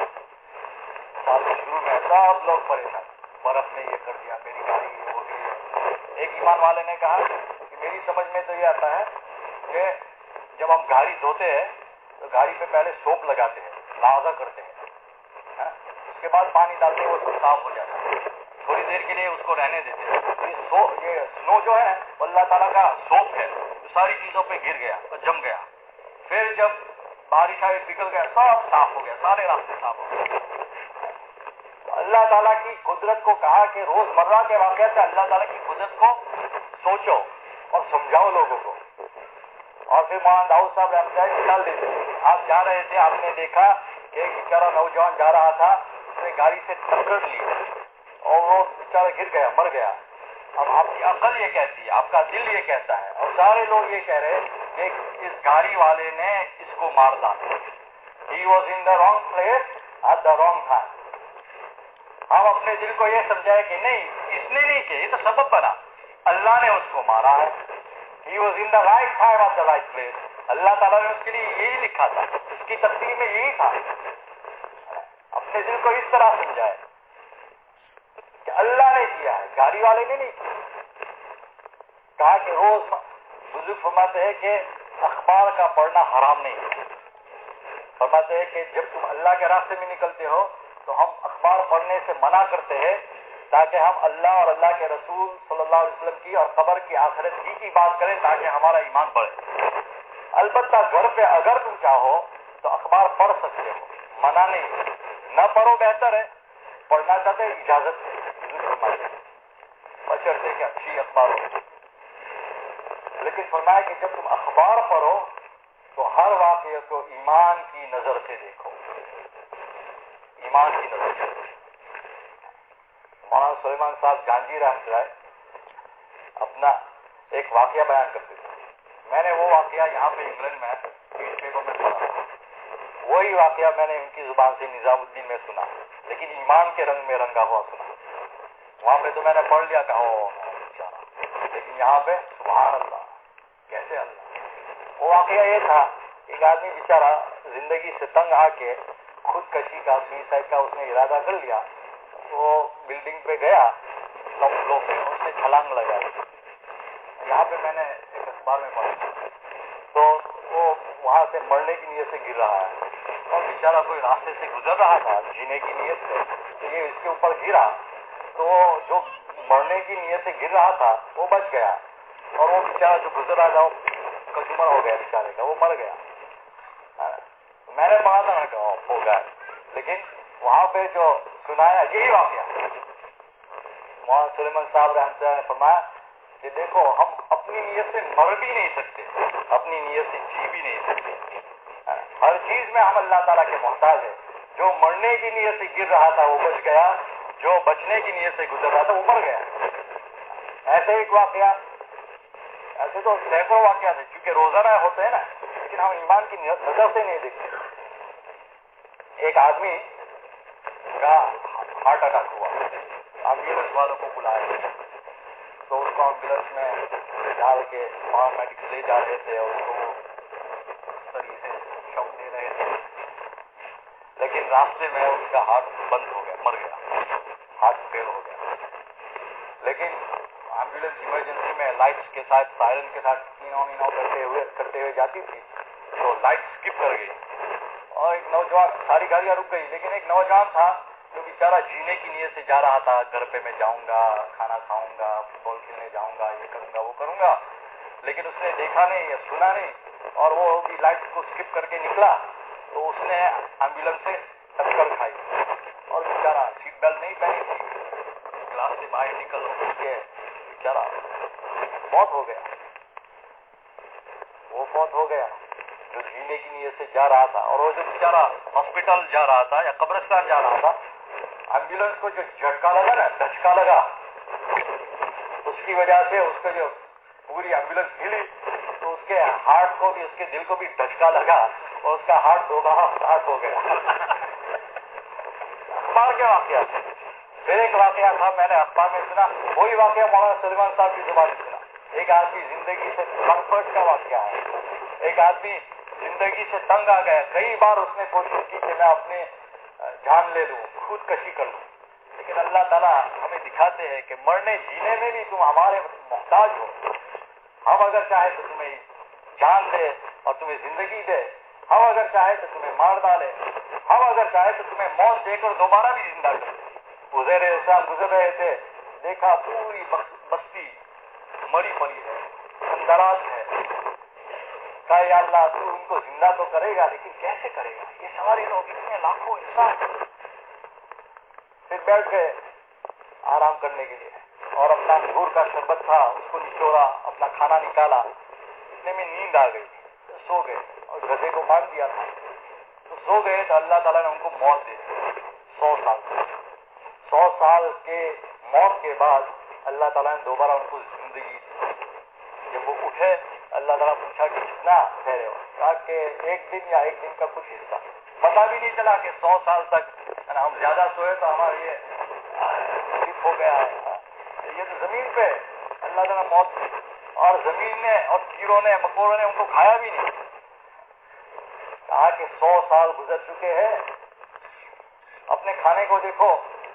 سال کے شروع میں، سب لوگ پریشان، برف نے یہ کر دیا، میری گاڑی یہ ہو گئی. ایک ایمان والے نے کہا کہ میری سمجھ میں تو یہ آتا ہے کہ جب ہم گاڑی دھوتے ہیں تو گاڑی پہ پہلے سوپ لگاتے ہیں، لازا کرتے ہیں، اس کے بعد پانی ڈالتے ہیں، وہ سب صاف ہو جاتا ہے. تھوڑی دیر کے لیے اس کو رہنے دیتے ہیں. یہ سنو جو ہے اللہ تعالیٰ کا سوپ ہے، جو ساری چیزوں پہ گر گیا اور جم گیا. پھر جب بارش آئی پگھل گیا، سب صاف ہو گیا، سارے راستے صاف ہو گئے. اللہ تعالیٰ کی قدرت کو کہا کہ روز مرہ کے واقعات سے اللہ تعالیٰ کی قدرت کو سوچو اور سمجھاؤ لوگوں کو. اور پھر مولانا داؤد صاحب رحمۃ اللہ مثال دیتے ہیں. آپ جا رہے تھے، آپ نے دیکھا کہ ایک بیچارہ نوجوان جا رہا تھا، اس نے گاڑی سے ٹکر لی اور وہ بیچارہ گر گیا، مر گیا. اب آپ کی عقل یہ کہتی ہے، آپ کا دل یہ کہتا ہے، اور سارے لوگ یہ کہہ رہے کہ اس گاڑی والے نے اس کو مار ڈالا. He was in the wrong place at the wrong time. ہم اپنے دل کو یہ سمجھائے کہ نہیں، اس نے نہیں کیا، یہ تو سبب بنا، اللہ نے اس کو مارا ہے. He was in the right time at the right place. اللہ تعالیٰ نے اس کے لیے یہی لکھا تھا، اس کی تقدیر میں یہی تھا. اپنے دل کو اس طرح سمجھائے کہ اللہ نے کیا ہے، گاڑی والے نے نہیں کیا. کہا کہ روز بزرگ فرماتے ہیں کہ اخبار کا پڑھنا حرام نہیں ہے. فرماتے ہیں کہ جب تم اللہ کے راستے میں نکلتے ہو تو ہم اخبار پڑھنے سے منع کرتے ہیں تاکہ ہم اللہ اور اللہ کے رسول صلی اللہ علیہ وسلم کی اور قبر کی آخرت کی بات کریں تاکہ ہمارا ایمان بڑھے. البتہ گھر پہ اگر تم چاہو تو اخبار پڑھ سکتے ہو، منع نہیں. نہ پڑھو بہتر ہے، پڑھنا چاہتے اجازت ہے، بشرطے کہ اچھی اخبار ہو. لیکن فرمایا کہ جب تم اخبار پڑھو تو ہر واقعے کو ایمان کی نظر سے دیکھو، ایمان کی نظر سے. مولانا سلیمان صاحب گانجی رحمۃ اللہ اپنا ایک واقعہ بیان کرتے تھے. میں نے وہ واقعہ یہاں پہ انگلینڈ میں نیوز پیپر میں پڑھا، وہی واقعہ میں نے ان کی زبان سے نظام الدین میں سنا، لیکن ایمان کے رنگ میں رنگا ہوا سنا. وہاں پہ تو میں نے پڑھ لیا کہ لیکن یہاں پہ سبحان اللہ، کیسے اللہ. وہ واقعہ یہ تھا، ایک آدمی بیچارہ زندگی سے تنگ آ کے خودکشی کا، سوئسائڈ کا اس نے ارادہ کر لیا. وہ بلڈنگ پہ گیا، سب لوگ اس نے چھلانگ لگائی. یہاں پہ میں نے ایک اخبار میں پڑھا تو وہ وہاں سے مرنے کی نیت سے گر رہا ہے، اور بیچارہ کوئی راستے سے گزر رہا تھا جینے کی نیت سے، تو یہ اس کے اوپر گرا تو وہ جو مرنے کی نیت سے گر رہا تھا وہ بچ گیا، اور وہ بیچارہ جو گزر رہا تھا وہ کچمر ہو گیا بیچارے کا، وہ مر گیا. میں نے پڑھا تھا، میں کہا ہو گیا. لیکن وہاں پہ جو سنایا یہی واقعہ. مولانا سلیمان صاحب رحمۃ اللہ نے فرمایا کہ دیکھو ہم اپنی نیت سے مر بھی نہیں سکتے، اپنی نیت سے جی بھی نہیں سکتے. ہر چیز میں ہم اللہ تعالیٰ کے محتاج ہیں. جو مرنے کی نیت سے گر رہا تھا وہ بچ گیا، جو بچنے کی نیت سے گزر رہا تھا وہ مر گیا. ایسے ایک واقعہ، ایسے تو سینکڑوں واقعات ہیں کیونکہ روزانہ ہوتے ہیں نا، لیکن ہم ایمان کی نظر سے نہیں دیکھتے. ایک آدمی کا ہارٹ اٹیک ہوا، ایمبولینس والوں کو بلایا تو اس کو ایمبولینس میں ڈال کے وہاں میڈیکل لے جا رہے تھے اور اس کو اس طریقے سے شوق دے رہے تھے. لیکن راستے میں اس کا ہارٹ بند ہو گیا، مر گیا، ہارٹ فیل ہو گیا. لیکن ایمبولینس ایمرجنسی میں لائٹس کے ساتھ، سائرن کے ساتھ کرتے ہوئے جاتی تھی تو لائٹ اسکپ کر گئی اور ایک نوجوان، ساری گاڑیاں رک گئی لیکن ایک نوجوان تھا جو بیچارہ جینے کی نیت سے جا رہا تھا. گھر پہ میں جاؤں گا، کھانا کھاؤں گا، فٹ بال کھیلنے جاؤں گا، یہ کروں گا وہ کروں گا، لیکن اس نے دیکھا نہیں یا سنا نہیں اور وہ بھی لائٹ کو اسکپ کر کے نکلا تو اس نے ایمبولینس سے ٹکر کھائی اور بیچارہ سیٹ بیلٹ نہیں پہنی تھی، کلاس سے باہر نکل کے بیچارہ موت ہو گیا. وہ فوت ہو گیا جو جینے کی نیت سے جا رہا تھا. اور وہ جو بیچارہ ہاسپٹل جا رہا تھا یا قبرستان جا رہا تھا، ایمبولینس کو جو جھٹکا لگا نا، دھچکا لگا، اس کی وجہ سے اس کا جو پوری ایمبولینس ہلی تو اس کے ہارٹ کو بھی اس کے دل کو بھی دھچکا لگا اور اس کا ہارٹ دوبارہ اسٹارٹ ہو گیا. اخبار کے واقعات. پھر ایک واقعہ تھا میں نے اخبار میں سنا, وہی واقعہ مولانا سلیمان صاحب کی زبان سے سنا. ایک آدمی زندگی سے کمفرٹ کا واقعہ ہے. ایک آدمی زندگی سے تنگ آ گیا, کئی بار اس نے کوشش کی کہ میں اپنی جان لے لوں, خودکشی کر لوں, لیکن اللہ تعالیٰ ہمیں دکھاتے ہیں کہ مرنے جینے میں بھی تم ہمارے محتاج ہو. ہم اگر چاہے تو تمہیں جان دے اور تمہیں زندگی دے, ہم اگر چاہے تو تمہیں مار ڈالے, ہم اگر چاہے تو تمہیں موت دے کر دوبارہ بھی زندہ کر. گزر رہے تھے, دیکھا پوری بستی مری پڑی ہے, اندراج ہے. کہا یا اللہ تو ان کو زندہ تو کرے گا, لیکن کیسے کرے گا؟ یہ سارے لوگ اتنے لاکھوں انسان. پھر بیٹھ گئے آرام کرنے کے لیے اور اپنا انگور کا شربت تھا اس کو نچوڑا, اپنا کھانا نکالا. اتنے میں نیند آ گئی, سو گئے اور گدھے کو باندھ دیا تھا تو سو گئے. تو اللہ تعالیٰ نے ان کو موت دے دی 100 سال. 100 سال کے موت کے بعد اللہ تعالیٰ نے دوبارہ ان کو زندگی دی. جب وہ اٹھے اللہ تعالیٰ پوچھا کہ کتنا ٹھہرے ہو, کہا کہ ایک دن یا ایک دن کا کچھ حصہ. پتا بھی نہیں چلا کہ 100 سال تک ہم زیادہ سوئے تو ہمارا یہ ہو گیا ہے. یہ تو زمین پہ اللہ تعالیٰ موت دی, اور زمین نے اور کیڑوں نے مکوڑوں نے ان کو کھایا بھی نہیں. کہا کہ 100 سال گزر چکے ہیں, اپنے کھانے کو دیکھو,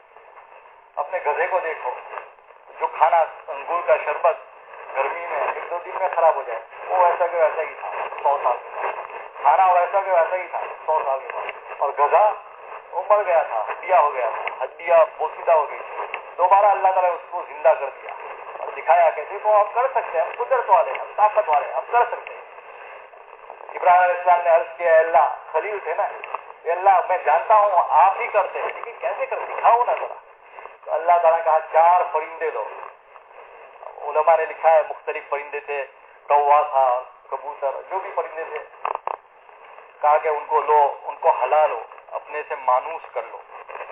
اپنے گدھے کو دیکھو, جو کھانا انگور کا شربت گرمی میں 1-2 دن میں خراب ہو جائے, وہ ایسا کہ ویسا ہی تھا 100 سال کے بعد. کھانا اور ایسا کہ ویسا ہی تھا 100 سال کے بعد. اور گدھا وہ مر گیا تھا, ہڈیاں ہو گیا تھا, ہڈیاں بوسیدہ ہو گئی. دوبارہ اللہ تعالیٰ نے اس کو زندہ کر دیا اور دکھایا کہ دیکھو ہم کر سکتے ہیں, ہم قدرت والے, ہم طاقت والے, ہم کر سکتے ہیں. ابراہیم علیہ السلام نے عرض کیا, اللہ خلیل تھے نا, اللہ میں جانتا ہوں آپ ہی کرتے ہیں, لیکن کیسے کرتے دکھاؤ نا ذرا. تو اللہ تعالیٰ نے کہا 4 پرندے دو. علماء نے لکھا ہے مختلف پرندے تھے, کوا تھا, کبوتر, جو بھی پرندے تھے. کہا کہ ان کو لو, ان کو ہلا لو, اپنے سے مانوس کر لو,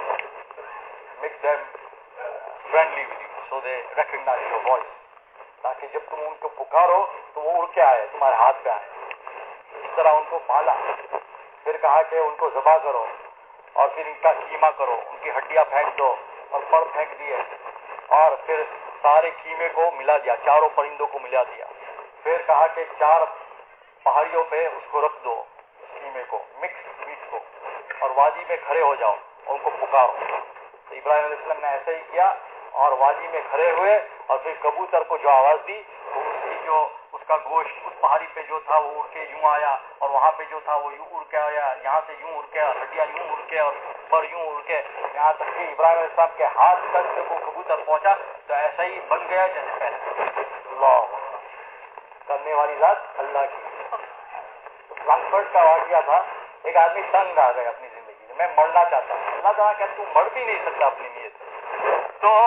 make them friendly with you so they recognise your voice, تاکہ جب تم ان کو پکارو تو وہ اڑ کے آئے, تمہارے ہاتھ پہ آئے. اس طرح ان کو پالا. پھر کہا کہ ان کو ذبح کرو اور پھر ان کا کیما کرو, ان کی ہڈیاں پھینک دو اور پر پھینک دیے, اور پھر سارے کیمے کو ملا دیا, 4 پرندوں کو ملا دیا. پھر کہا کہ 4 پہاڑیوں پہ اس کو رکھ دو, کیمے کو, مکس میٹ کو, اور وادی میں کھڑے ہو جاؤ اور ان کو پکارو. تو ابراہیم علیہ السلام نے ایسا ہی کیا اور وادی میں کھڑے ہوئے, اور پھر کبوتر کو جو آواز دی تو اس کا گوشت اس پہاڑی پہ جو تھا وہ اڑ کے یوں آیا, اور وہاں پہ جو تھا وہ یوں اڑ کے آیا, یہاں سے یوں اڑ کے, ہڈیاں یوں اڑ کے اور پر یوں اڑ کے, یہاں تک کہ ابراہیم علیہ السلام کے ہاتھ تک جب وہ کبوتر پہنچا تو ایسا ہی بن گیا جیسے پہلے. اللہ کرنے والی ذات اللہ کی. فرانکفرٹ کا واقعہ تھا, ایک آدمی تنگ آ گیا اپنی زندگی میں, میں مرنا چاہتا ہوں. اللہ تعالیٰ کہ تو مر بھی نہیں سکتا اپنی نیت سے. تو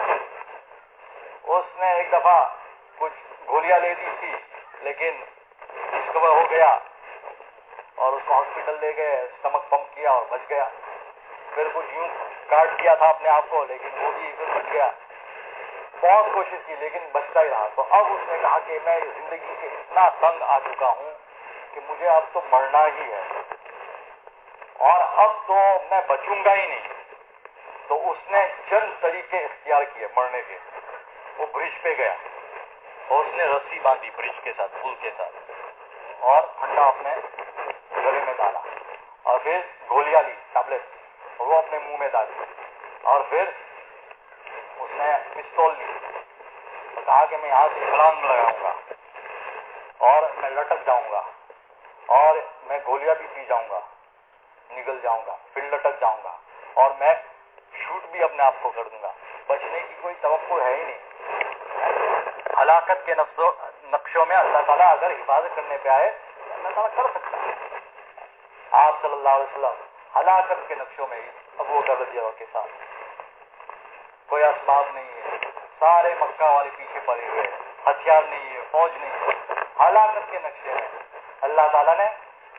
اس نے ایک دفعہ کچھ گولیاں لے دی تھی, لیکن ڈسکور ہو گیا اور اس کو ہاسپٹل لے گئے, اسٹمک پمپ کیا اور بچ گیا. پھر کچھ یوں کاٹ دیا تھا اپنے آپ کو, لیکن وہ بھی پھر بچ گیا. بہت کوشش کی لیکن بچتا ہی رہا. تو اب اس نے کہا کہ میں زندگی سے اتنا تنگ آ چکا ہوں کہ مجھے اب تو مرنا ہی ہے, اور اب تو میں بچوں گا ہی نہیں. تو اس نے چند طریقے اختیار کیے مرنے کے. وہ برج پہ گیا اور اس نے رسی باندھی برج کے ساتھ, پل کے ساتھ, اور ٹھنڈا اپنے گلے میں ڈالا, اور پھر گولیاں لی, ٹیبلٹ, اور وہ اپنے منہ میں ڈالی, اور پھر اس نے پستول لی اور کہا کہ میں یہاں سے چھلانگ لگاؤں گا اور میں لٹک جاؤں گا, اور میں گولیاں بھی پی جاؤں گا, نگل جاؤں گا, پھر لٹک جاؤں گا, اور میں شوٹ بھی اپنے آپ کو کر دوں گا. بچنے کی کوئی توقع ہے ہی نہیں. ہلاکت کے نقشوں میں اللہ تعالیٰ اگر حفاظت کرنے پہ آئے اللہ تعالیٰ کر سکتا ہے. آپ صلی اللہ علیہ وسلم ہلاکت کے نقشوں میں ابو بکر رضی اللہ کے ساتھ کوئی اسباب نہیں ہے, سارے مکہ والے پیچھے پڑے ہوئے, ہتھیار نہیں ہے, فوج نہیں ہے, ہلاکت کے نقشے میں اللہ تعالیٰ نے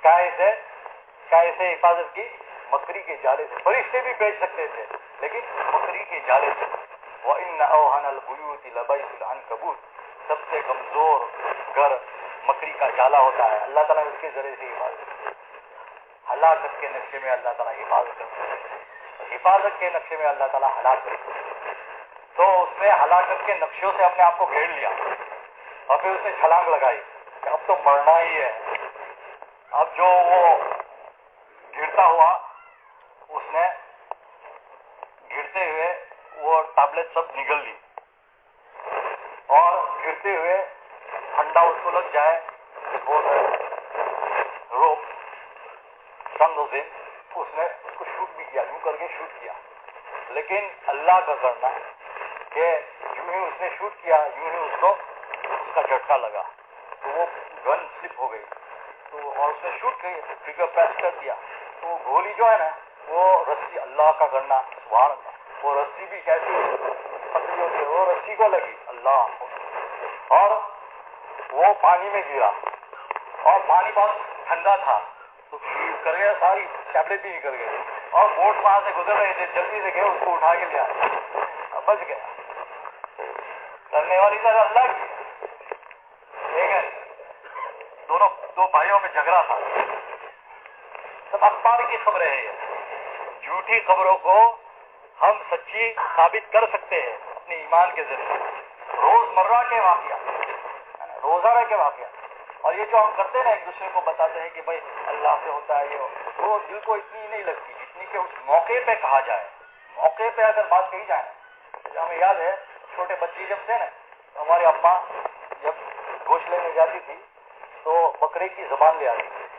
کیسے حفاظت کی, مکری کے جالے سے. فرشتے بھی بیچ سکتے تھے لیکن مکری کے جالے سے. وَإِنَّ أَوْهَنَ الْبُيُوتِ لَبَيْتُ الْعَنْكَبُوتِ. سب سے کمزور گھر مکڑی کا جالا ہوتا ہے، اللہ تعالیٰ نے اس کے ذریعے سے حفاظت کی۔ ہلاکت کے نقشے میں اللہ تعالیٰ حفاظت کرتا ہے، حفاظت کے نقشے میں اللہ تعالیٰ ہلاک کرتا ہے۔ تو اس نے ہلاکت کے نقشوں سے اپنے آپ کو گھیر لیا اور پھر اس نے چھلانگ لگائی کہ اب تو مرنا ہی ہے۔ اب جو وہ گرتا ہوا اس نے گرتے ہوئے وہ ٹیبلٹ سب نگل لی اور گرتے ہوئے ٹھنڈا اس کو لگ جائے وہ روپ سندوزن، اس نے اس کو شوٹ بھی کیا، یوں کر کے شوٹ کیا، لیکن اللہ کا کرنا کہ یوں ہی اس نے شوٹ کیا، یوں ہی اس کو اس کا جھٹکا لگا تو وہ گن سلپ ہو گئی تو اور اس نے شوٹ کی، ٹریگر پریس کر دیا تو گولی جو ہے نا وہ رسی، اللہ کا کرنا سبحان اللہ، وہ رسی بھی کیسی پتلی ہوتی ہے، وہ رسی کو لگی اللہ، اور وہ پانی میں گرا اور پانی بہت ٹھنڈا تھا تو کر گیا، ساری ٹیبلٹ بھی نکل گئی اور بوٹ وہاں سے گزر رہے تھے، جلدی سے گئے اس کو اٹھا کے لیا، بچ گیا۔ کرنے والی تو اللہ کی ٹھیک ہے۔ دو بھائیوں میں جھگڑا تھا، سب اخبار کی خبریں ہیں، جھوٹی خبروں کو ہم سچی ثابت کر سکتے ہیں اپنے ایمان کے ذریعے، روزمرہ کے واقعہ، روزانہ کے واقعہ، اور یہ جو ہم کرتے ہیں نا ایک دوسرے کو بتاتے ہیں کہ بھائی اللہ سے ہوتا ہے یہ، وہ دل کو اتنی نہیں لگتی جتنی کہ اس موقع پہ کہا جائے۔ موقع پہ اگر بات کہی جائے، جو ہمیں یاد ہے چھوٹے بچے جب تھے نا تو ہماری اماں جب گوشت لینے جاتی تھی تو بکرے کی زبان لے آتی تھی،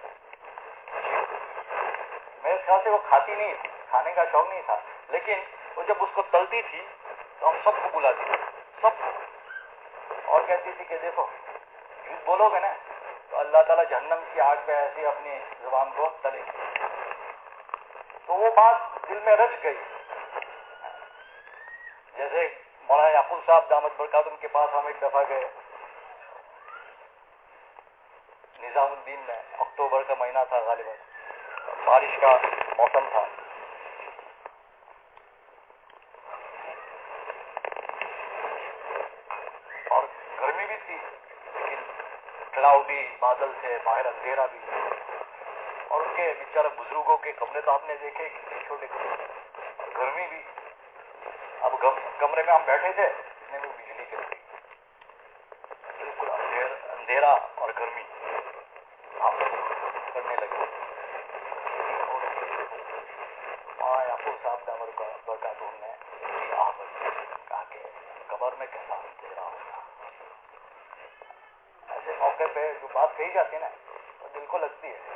میرے خیال سے وہ کھاتی نہیں تھی، کھانے کا شوق نہیں تھا، لیکن وہ جب اس کو تلتی تھی تو ہم سب کو بلاتی تھی، سب کو، اور کہتی تھی کہ دیکھو جھوٹ بولو گے نا تو اللہ تعالیٰ جہنم کی آگ پہ ایسی اپنی زبان کو تلے گی۔ تو وہ بات دل میں رچ گئی۔ جیسے مولانا یعقوب صاحب دامت برکاتہم کے پاس ہم ایک دفعہ گئے، نظام الدین میں، اکتوبر کا مہینہ تھا غالباً، بارش کا موسم تھا، اور گرمی بھی تھی لیکن کلاؤڈی بادل تھے، باہر اندھیرا بھی، اور ان کے بیچارے بزرگوں کے کمرے تو آپ نے دیکھے کتنے چھوٹے کمرے، اور گرمی بھی۔ اب کمرے میں ہم بیٹھے تھے، اتنے میں بجلی چل گئی، بالکل اندھیرا اور گرمی ہم کرنے لگے۔ یعقوب صاحب دامت برکاتہم نے کہا کہ قبر میں کیسا اندھیرا ہوگا۔ ایسے موقع پہ جو بات کہی جاتی ہے نا وہ دل کو لگتی ہے۔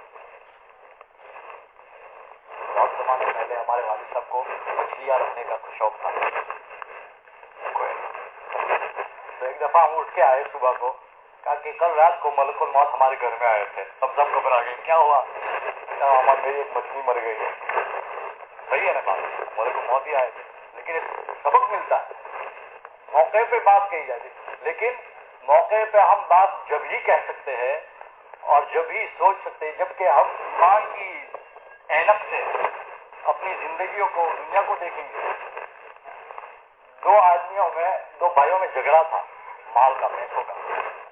بہت زمانے پہلے ہمارے والد صاحب کو مچھلیاں رکھنے کا شوق تھا، تو ایک دفعہ ہم اٹھ کے آئے صبح کو، کہا کہ کل رات کو ملک الموت ہمارے گھر میں آئے تھے، ہم سب گھبرا گئے، کیا ہوا؟ میری ایک مچھلی مر گئی ہے۔ صحیح ہے نا بات، ملک الموت ہی آئے تھے، لیکن اس سبق ملتا ہے، موقع پہ بات کہی جاتی، لیکن موقع پہ ہم بات جب ہی کہہ سکتے ہیں اور جب ہی سوچ سکتے ہیں جبکہ ہم ایمان کی اینک سے اپنی زندگیوں کو، دنیا کو دیکھیں گے۔ دو بھائیوں میں جھگڑا تھا مال کا، پیسوں کا،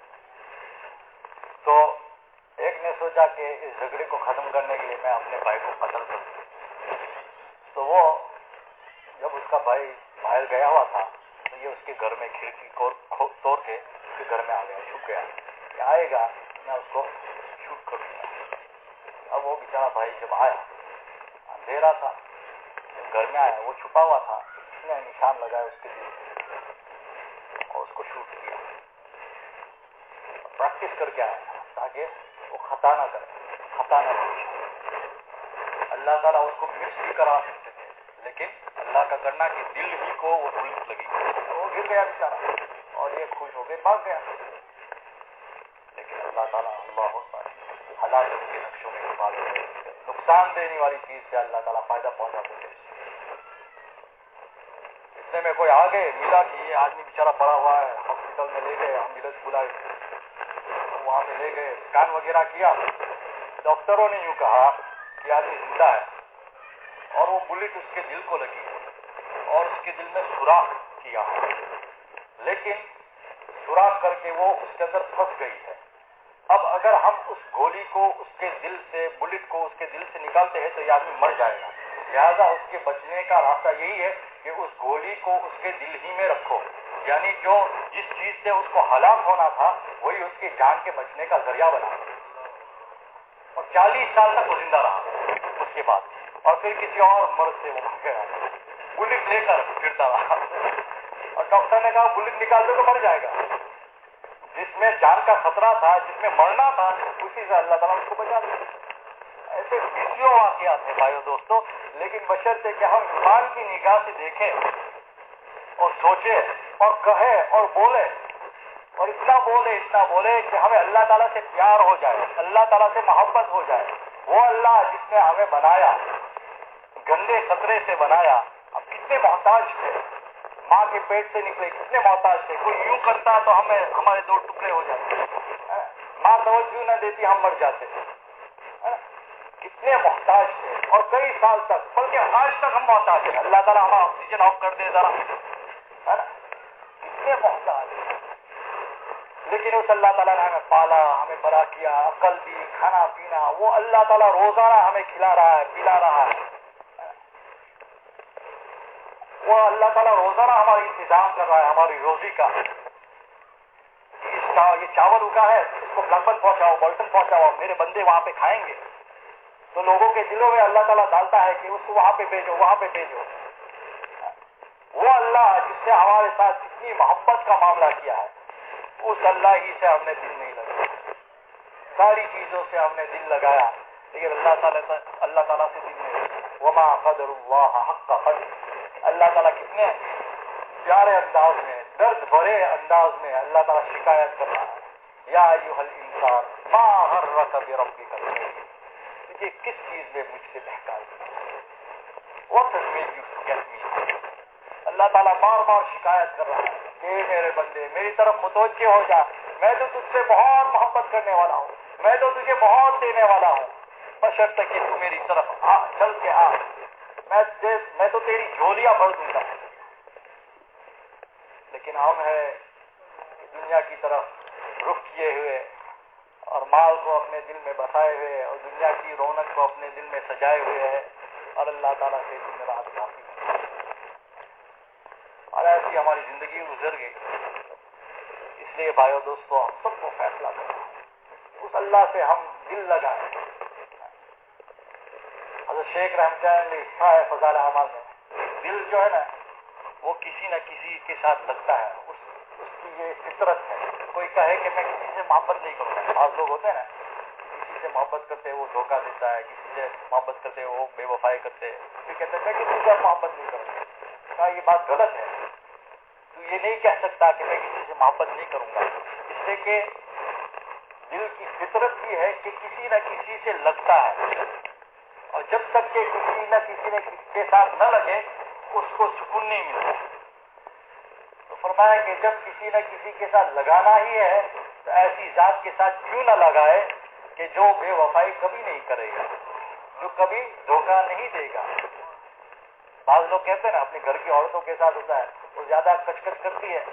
تو ایک نے سوچا کہ اس جھگڑے کو ختم کرنے کے لیے میں اپنے بھائی کو قتل کروں، تو وہ جب اس کا بھائی باہر گیا ہوا تھا تو یہ اس کے گھر میں کھڑکی کو توڑ کے اس کے گھر میں آ گیا، چھپ گیا کہ آئے گا میں اس کو شوٹ کروں گا۔ اب وہ بیچارہ بھائی جب آیا، اندھیرا تھا، جب گھر میں آیا وہ چھپا ہوا تھا، اس نے نشان لگایا اس کے دل اور اس کو شوٹ کیا، پریکٹس کر کے آیا تاکہ وہ خطا نہ کرے، خطا نہ کرے۔ اللہ تعالیٰ اس کو مس بھی کرا سکتے تھے، لیکن اللہ کا کرنا کہ دل ہی کو وہ بلٹ لگی، وہ گر گیا بیچارہ اور یہ خوش ہو کے بھاگ گیا۔ لیکن اللہ تعالیٰ اللہ ہوتا ہے، ہلاکت کے نقشوں میں حفاظت ہے، نقصان دینے والی چیز سے اللہ تعالیٰ فائدہ پہنچاتے تھے۔ اتنے میں کوئی آگے ملا کہ یہ آدمی بیچارہ پڑا ہوا ہے، ہاسپٹل میں لے گئے، ایمبولینس بلائی، وہاں پہ لے گئے، اسکین وغیرہ کیا، ڈاکٹروں نے یوں کہا کہ آدمی زندہ ہے، اور وہ بلٹ اس کے دل کو لگی اور اس کے دل میں سوراخ کیا، لیکن सुराख करके वो उसके अंदर फंस गई है। अब अगर हम उस गोली को उसके दिल से, बुलेट को उसके दिल से निकालते हैं तो ये आदमी मर जाएगा। लिहाजा उसके बचने का रास्ता यही है कि उस गोली को उसके दिल ही में रखो, यानी जो जिस चीज से उसको हलाक होना था वही उसकी जान के बचने का जरिया बना। और 40 साल तक वो जिंदा रहा उसके बाद, और फिर किसी और मर्द से वो मर गया, बुलेट लेकर फिरता रहा। और डॉक्टर ने कहा बुलेट निकाल दो तो मर जाएगा। जिसमें जान का खतरा था, जिसमें मरना था, उसी से अल्लाह ताला उसको बचा लिया। ऐसे बीसियों वाकयात हैं भाइयों दोस्तों, लेकिन बशर्ते कि हम ईमान की निगाह से देखें और सोचें और कहें और बोले, और इतना बोले कि हमें अल्लाह ताला से प्यार हो जाए, अल्लाह ताला से मोहब्बत हो जाए। वो अल्लाह जिसने हमें बनाया, गंदे खतरे से बनाया, अब कितने मोहताज थे, माँ के पेट से निकले कितने मोहताज थे। कोई यूं करता तो हमें हमारे 2 टुकड़े हो जाते, माँ तवज्जो न देती हम मर जाते, कितने मोहताज थे। और कई साल तक, बल्कि आज तक हम मोहताज हैं। अल्लाह ताला हमारा ऑक्सीजन ऑफ कर दे जरा, है ना, कितने मोहताज। लेकिन उस अल्लाह ताला ने हमें पाला, हमें बड़ा किया, अकल दी, खाना पीना, वो अल्लाह ताला रोजाना हमें खिला रहा है, पिला रहा है। वो अल्लाह ताला रोजाना हमारा इंतजाम कर रहा है हमारी रोजी का। ये चावल उगा है, इसको ब्लैकबर्ड पहुंचाओ, बॉल्टन पहुंचाओ, मेरे बंदे वहां पे खाएंगे। तो लोगों के दिलों में अल्लाह ताला डालता है कि उसको वहां पे भेजो, वहां पे भेजो। वो अल्लाह जिससे हमारे साथ कितनी मोहब्बत का मामला किया है, उस अल्लाह ही से हमने दिल नहीं लगाया। सारी चीजों से हमने दिल लगाया, लेकिन अल्लाह ताला से दिल नहीं। वमा क़दरुल्लाह हक़्क़ क़द्रिही। अल्लाह ताला कितने प्यारे अंदाज में, दर्द भरे अंदाज में अल्लाह ताला शिकायत कर रहा है, या अय्युहल इंसान मा गर्रक बिरब्बिकल करीम। तुझे किस चीज में मुझसे बहका दिया? What has made you forget me? Allah ताला बार बार शिकायत कर रहा है कि मेरे बंदे मेरी तरफ मुतवज्जे हो जा, मैं तो तुझसे बहुत मोहब्बत करने वाला हूँ, मैं तो तुझे बहुत देने वाला हूँ, बशर्ते कि तू मेरी तरफ आ, चल के आ, मैं तो तेरी झोलियां भर दूंगा। लेकिन हम है दुनिया की तरफ रुख किए हुए और माल को अपने दिल में बसाए हुए और दुनिया की रौनक को अपने दिल में सजाए हुए है, और अल्लाह ताला से दिन रात काफी है। और ऐसी हमारी जिंदगी गुजर गई। इसलिए भाइयों दोस्तों, हम सबको फैसला करना है, उस अल्लाह से हम दिल लगाए। हज़रत शेख रहमतुल्लाह ने लिखा है फज़ाइल अमाल में, दिल जो है ना वो किसी न किसी के साथ लगता है, उसकी ये फितरत है। कोई कहे कि मैं किसी से मोहब्बत नहीं करूँगा, आज लोग होते हैं ना, किसी से मोहब्बत करते हैं वो धोखा देता है, किसी से मोहब्बत करते हैं वो बेवफाई करते हैं, फिर कहते हैं मैं किसी से मोहब्बत नहीं करूँगा। कहा ये बात गलत है, तू ये नहीं कह सकता कि मैं किसी से मोहब्बत नहीं करूँगा, इसलिए कि दिल की फितरत ही है कि किसी न किसी से लगता है, और जब तक के किसी न किसी ने के साथ न लगे उसको सुकून नहीं मिलता। तो फरमाया कि जब किसी न किसी के साथ लगाना ही है तो ऐसी जात के साथ क्यों न लगाए कि जो बेवफाई कभी नहीं करेगा, जो कभी धोखा नहीं देगा। बाज लोग कहते हैं ना अपने घर की औरतों के साथ होता है, वो ज्यादा कचकच करती है,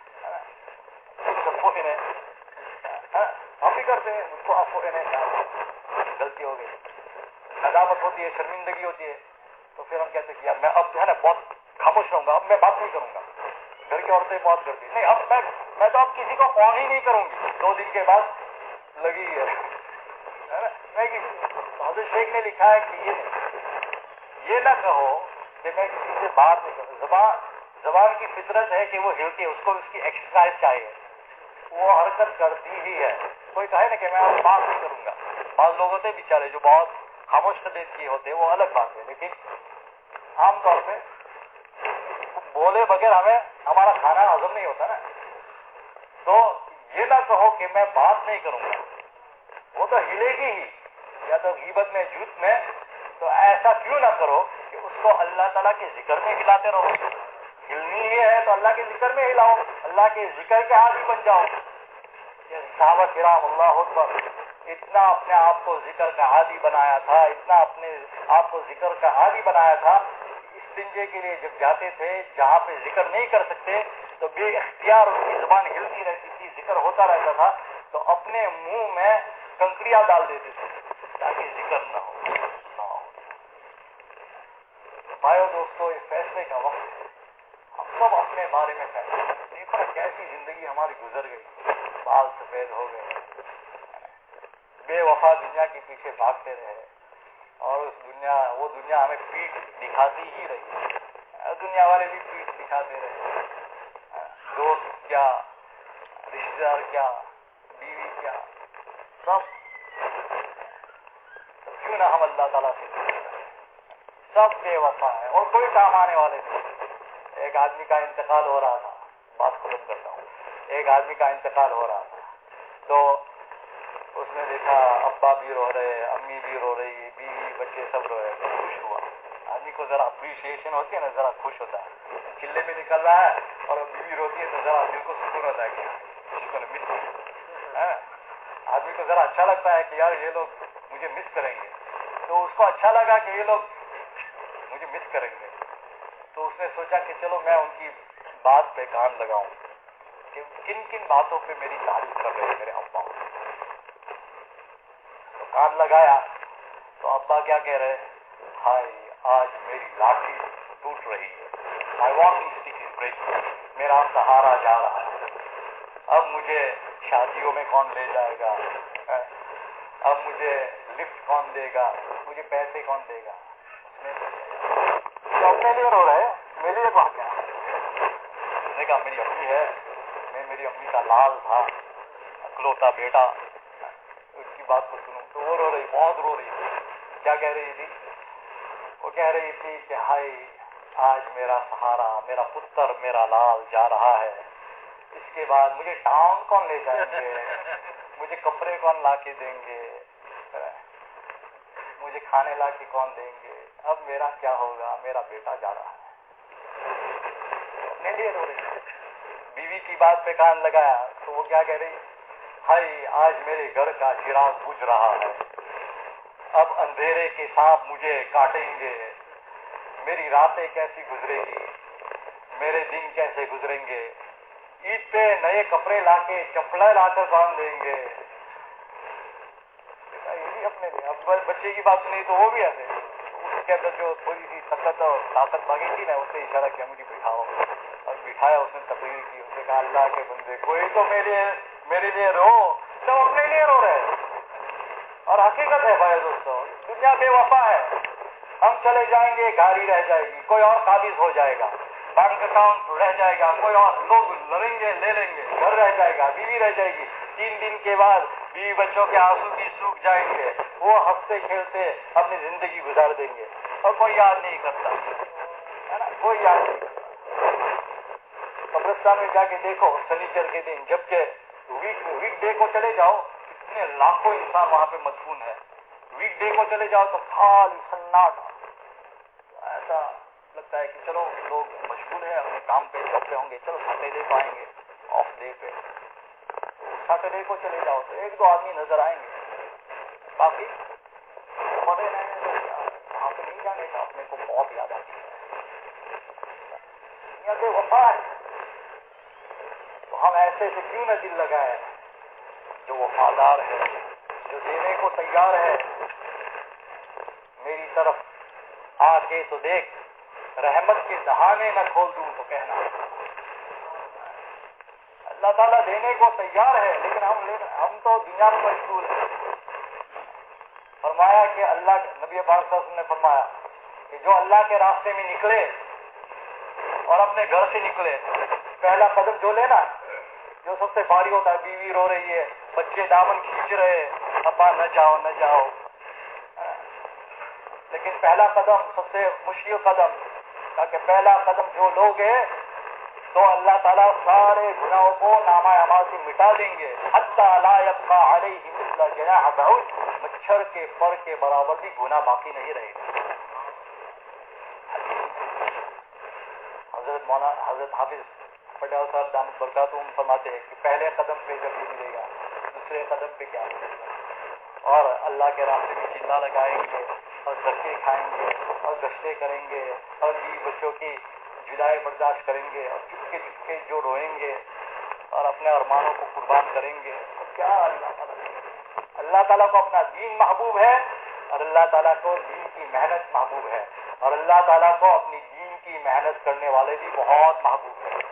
हम भी करते हैं, उसको आपको गलती हो गई, नदामत होती है, शर्मिंदगी होती है, तो फिर हम कहते हैं कि यार मैं अब जो है ना बहुत खामोश रहूंगा, अब मैं बात नहीं करूंगा। घर की औरतें बहुत करती नहीं, अब मैं तो अब किसी को फोन ही नहीं करूंगी। 2 दिन के बाद लगी है ना, मैं हज़रत शेख ने लिखा है कि ये ना कहो कि मैं किसी से बात नहीं करूँ। जबान की फितरत है कि वो हिलती है, उसको उसकी एक्सरसाइज चाहिए, वो हरकत करती ही है। कोई कहे ना कि मैं अब बात नहीं करूंगा, बहुत लोग होते बेचारे जो बहुत खामोश तबीयत के होते हैं, वो अलग बात है, लेकिन आमतौर पे बोले बगैर हमारा खाना हजम नहीं होता ना। तो ये ना कहो कि मैं बात नहीं करूंगा, वो तो हिलेगी ही, या तो गीबत में, झूठ में। तो ऐसा क्यों ना करो कि उसको अल्लाह ताला के जिक्र में हिलाते रहो। हिलनी ही है तो अल्लाह के जिक्र में हिलाओ, अल्लाह के जिक्र के आदी बन जाओ। सहाबा किराम अल्लाहु अकबर इतना अपने आप को जिक्र का आदी बनाया था, इतना अपने आप को जिक्र का आदी बनाया था, استنجے کے لیے جب جاتے تھے جہاں پہ ذکر نہیں کر سکتے تو بے اختیار ان کی زبان ہلتی رہتی تھی، ذکر ہوتا رہتا تھا تو اپنے منہ میں کنکڑیاں ڈال دیتے تھے تاکہ ذکر نہ ہو۔ بھائیو دوستو، یہ فیصلے کا وقت ہے، ہم سب اپنے بارے میں فیصلہ کریں۔ دیکھو نا کیسی زندگی ہماری گزر گئی، بال سفید ہو گئے، بے وفا دنیا کے پیچھے بھاگتے رہے، اور وہ دنیا ہمیں پیٹ دکھاتی ہی رہی، دنیا والے بھی پیٹ دکھاتے رہے، دوست کیا، رشتے دار کیا، بیوی کیا، سب کیوں نہ ہم اللہ تعالیٰ سے سب بے وفا ہے اور کوئی کام آنے والے نہیں۔ ایک آدمی کا انتقال ہو رہا تھا، بات ختم کرتا ہوں، ایک آدمی کا انتقال ہو رہا تھا تو اس نے دیکھا ابا بھی رو رہے، امی بھی رو رہی، بیوی بچے سب رو رہے، تو خوش ہوا۔ آدمی کو ذرا اپریشیشن ہوتی ہے نا، ذرا خوش ہوتا ہے، چلے میں نکل رہا ہے اور بیوی روتی ہے تو ذرا دل کو سکون ہوتا ہے کہ کسی کو مس کیا، آدمی کو ذرا اچھا لگتا ہے کہ یار یہ لوگ مجھے مس کریں گے، تو اس کو اچھا لگا کہ یہ لوگ مجھے مس کریں گے، تو اس نے سوچا کہ چلو میں ان کی بات پہ کان لگاؤں کہ کن کن باتوں پہ میری تعریف کر رہے ہیں میرے ابا۔ تو کان لگایا تو ابا کیا کہہ رہے، ہائے آج میری لاٹھی ٹوٹ رہی ہے، my walking stick is breaking, میرا سہارا جا رہا ہے، اب مجھے شادیوں میں کون لے جائے گا، اب مجھے لفٹ کون دے گا، مجھے پیسے کون دے گا۔ تو اپنے لیے رو رہے، میرے لیے کہاں کیا؟ اس نے کہا میری امی ہے، میں میری امی کا لال تھا، اکلوتا بیٹا، اس کی بات کو سنوں تو وہ رو رہی، بہت رو رہی تھی۔ کیا کہہ رہی تھی؟ وہ کہہ رہی تھی کہ ہائے آج میرا سہارا، میرا پتر، میرا لال جا رہا ہے، اس کے بعد مجھے ٹاؤن کون لے جائیں گے، مجھے کپڑے کون لا کے دیں گے، مجھے کھانے لا کے کون دیں گے، اب میرا کیا ہوگا، میرا بیٹا جا رہا ہے، اپنے لیے رو رہی۔ بیوی کی بات پہ کان لگایا تو وہ کیا کہہ رہی، ہائے آج میرے گھر کا چراغ بجھ رہا ہے، اب اندھیرے کے سانپ مجھے کاٹیں گے، میری راتیں کیسی گزرے گی، میرے دن کیسے گزریں گے، عید پہ نئے کپڑے لا کے چپڑے لا کر باندھ دیں گے۔ یہ بھی اپنے لیے، اب بچے کی بات سنی تو وہ بھی ایسے، اس کے اندر جو تھوڑی سی طاقت اور طاقت باقی تھی نا، اسے اشارہ کیا مجھے بٹھاؤ، اور بٹھایا، اس نے تقریر کی، اس نے کہا اللہ کے بندے کوئی تو میرے لیے رو، سب اپنے لیے رو رہے۔ اور حقیقت ہے بھائی دوستو، دنیا بے وفا ہے، ہم چلے جائیں گے گاڑی رہ جائے گی، کوئی اور قابض ہو جائے گا، بینک اکاؤنٹ رہ جائے گا، کوئی اور لوگ لڑیں گے لے لیں گے، گھر رہ جائے گا، بیوی رہ جائے گی، 3 دن کے بعد بیوی بچوں کے آنسو بھی سوکھ جائیں گے، وہ ہنستے کھیلتے اپنی زندگی گزار دیں گے، اور کوئی یاد نہیں کرتا ہے نا، کوئی یاد نہیں کرتا۔ قبرستان میں جا کے دیکھو سنیچر کے دن، جبکہ ویک ڈے کو چلے جاؤ اتنے لاکھوں انسان وہاں پہ مدفون ہے، ویک ڈے کو چلے جاؤ تو خالی سناٹا، ایسا لگتا ہے کہ چلو لوگ مشغول ہیں اپنے کام پہ، جاب پہ ہوں گے، چلو سیٹرڈے کو آئیں گے، آف ڈے پہ، سیٹرڈے کو چلے جاؤ تو 1-2 آدمی نظر آئیں گے، باقی پڑے رہنے تو وہاں پہ نہیں جانے کا، اپنے کو بہت یاد آتی ہے۔ دنیا بے وفا ہے، تو ہم ایسے سے کیوں نہ دل لگائے، جو وفادار ہے، جو دینے کو تیار ہے، میری طرف آ کے تو دیکھ، رحمت کے دہانے نہ کھول دوں تو کہنا۔ اللہ تعالیٰ دینے کو تیار ہے، لیکن ہم تو دنیا میں مشغول ہیں۔ فرمایا کہ اللہ، نبی پاک صلی اللہ علیہ وسلم نے فرمایا کہ جو اللہ کے راستے میں نکلے اور اپنے گھر سے نکلے، پہلا قدم جو لینا، جو سب سے بھاری ہوتا ہے، بیوی رو رہی ہے، بچے دامن کھینچ رہے، ابا نہ جاؤ نہ جاؤ، لیکن پہلا قدم سب سے مشکل قدم، تاکہ پہلا قدم جو لوگ ہیں تو اللہ تعالیٰ سارے گناہوں کو نامہ اعمال سے مٹا دیں گے، حتی لا یبقى علیہ مثل جناح بعوض، مچھر کے پر کے برابر بھی گناہ باقی نہیں رہے گا۔ حضرت حافظ پٹیال صاحب دامت برکاتہم فرماتے ہیں کہ پہلے قدم پہ جب یہ ملے گا، دوسرے قدم پہ کیا ملے گا، اور اللہ کے راستے میں چلا لگائیں گے اور دھکے کھائیں گے اور گشتے کریں گے اور بیوی بچوں کی جدائی برداشت کریں گے اور چپکے چپکے جو روئیں گے اور اپنے ارمانوں کو قربان کریں گے. تو کیا اللہ تعالیٰ کو اپنا دین محبوب ہے اور اللہ تعالیٰ کو دین کی محنت محبوب ہے اور اللہ تعالیٰ کو اپنی دین کی محنت کرنے والے بھی بہت محبوب ہیں.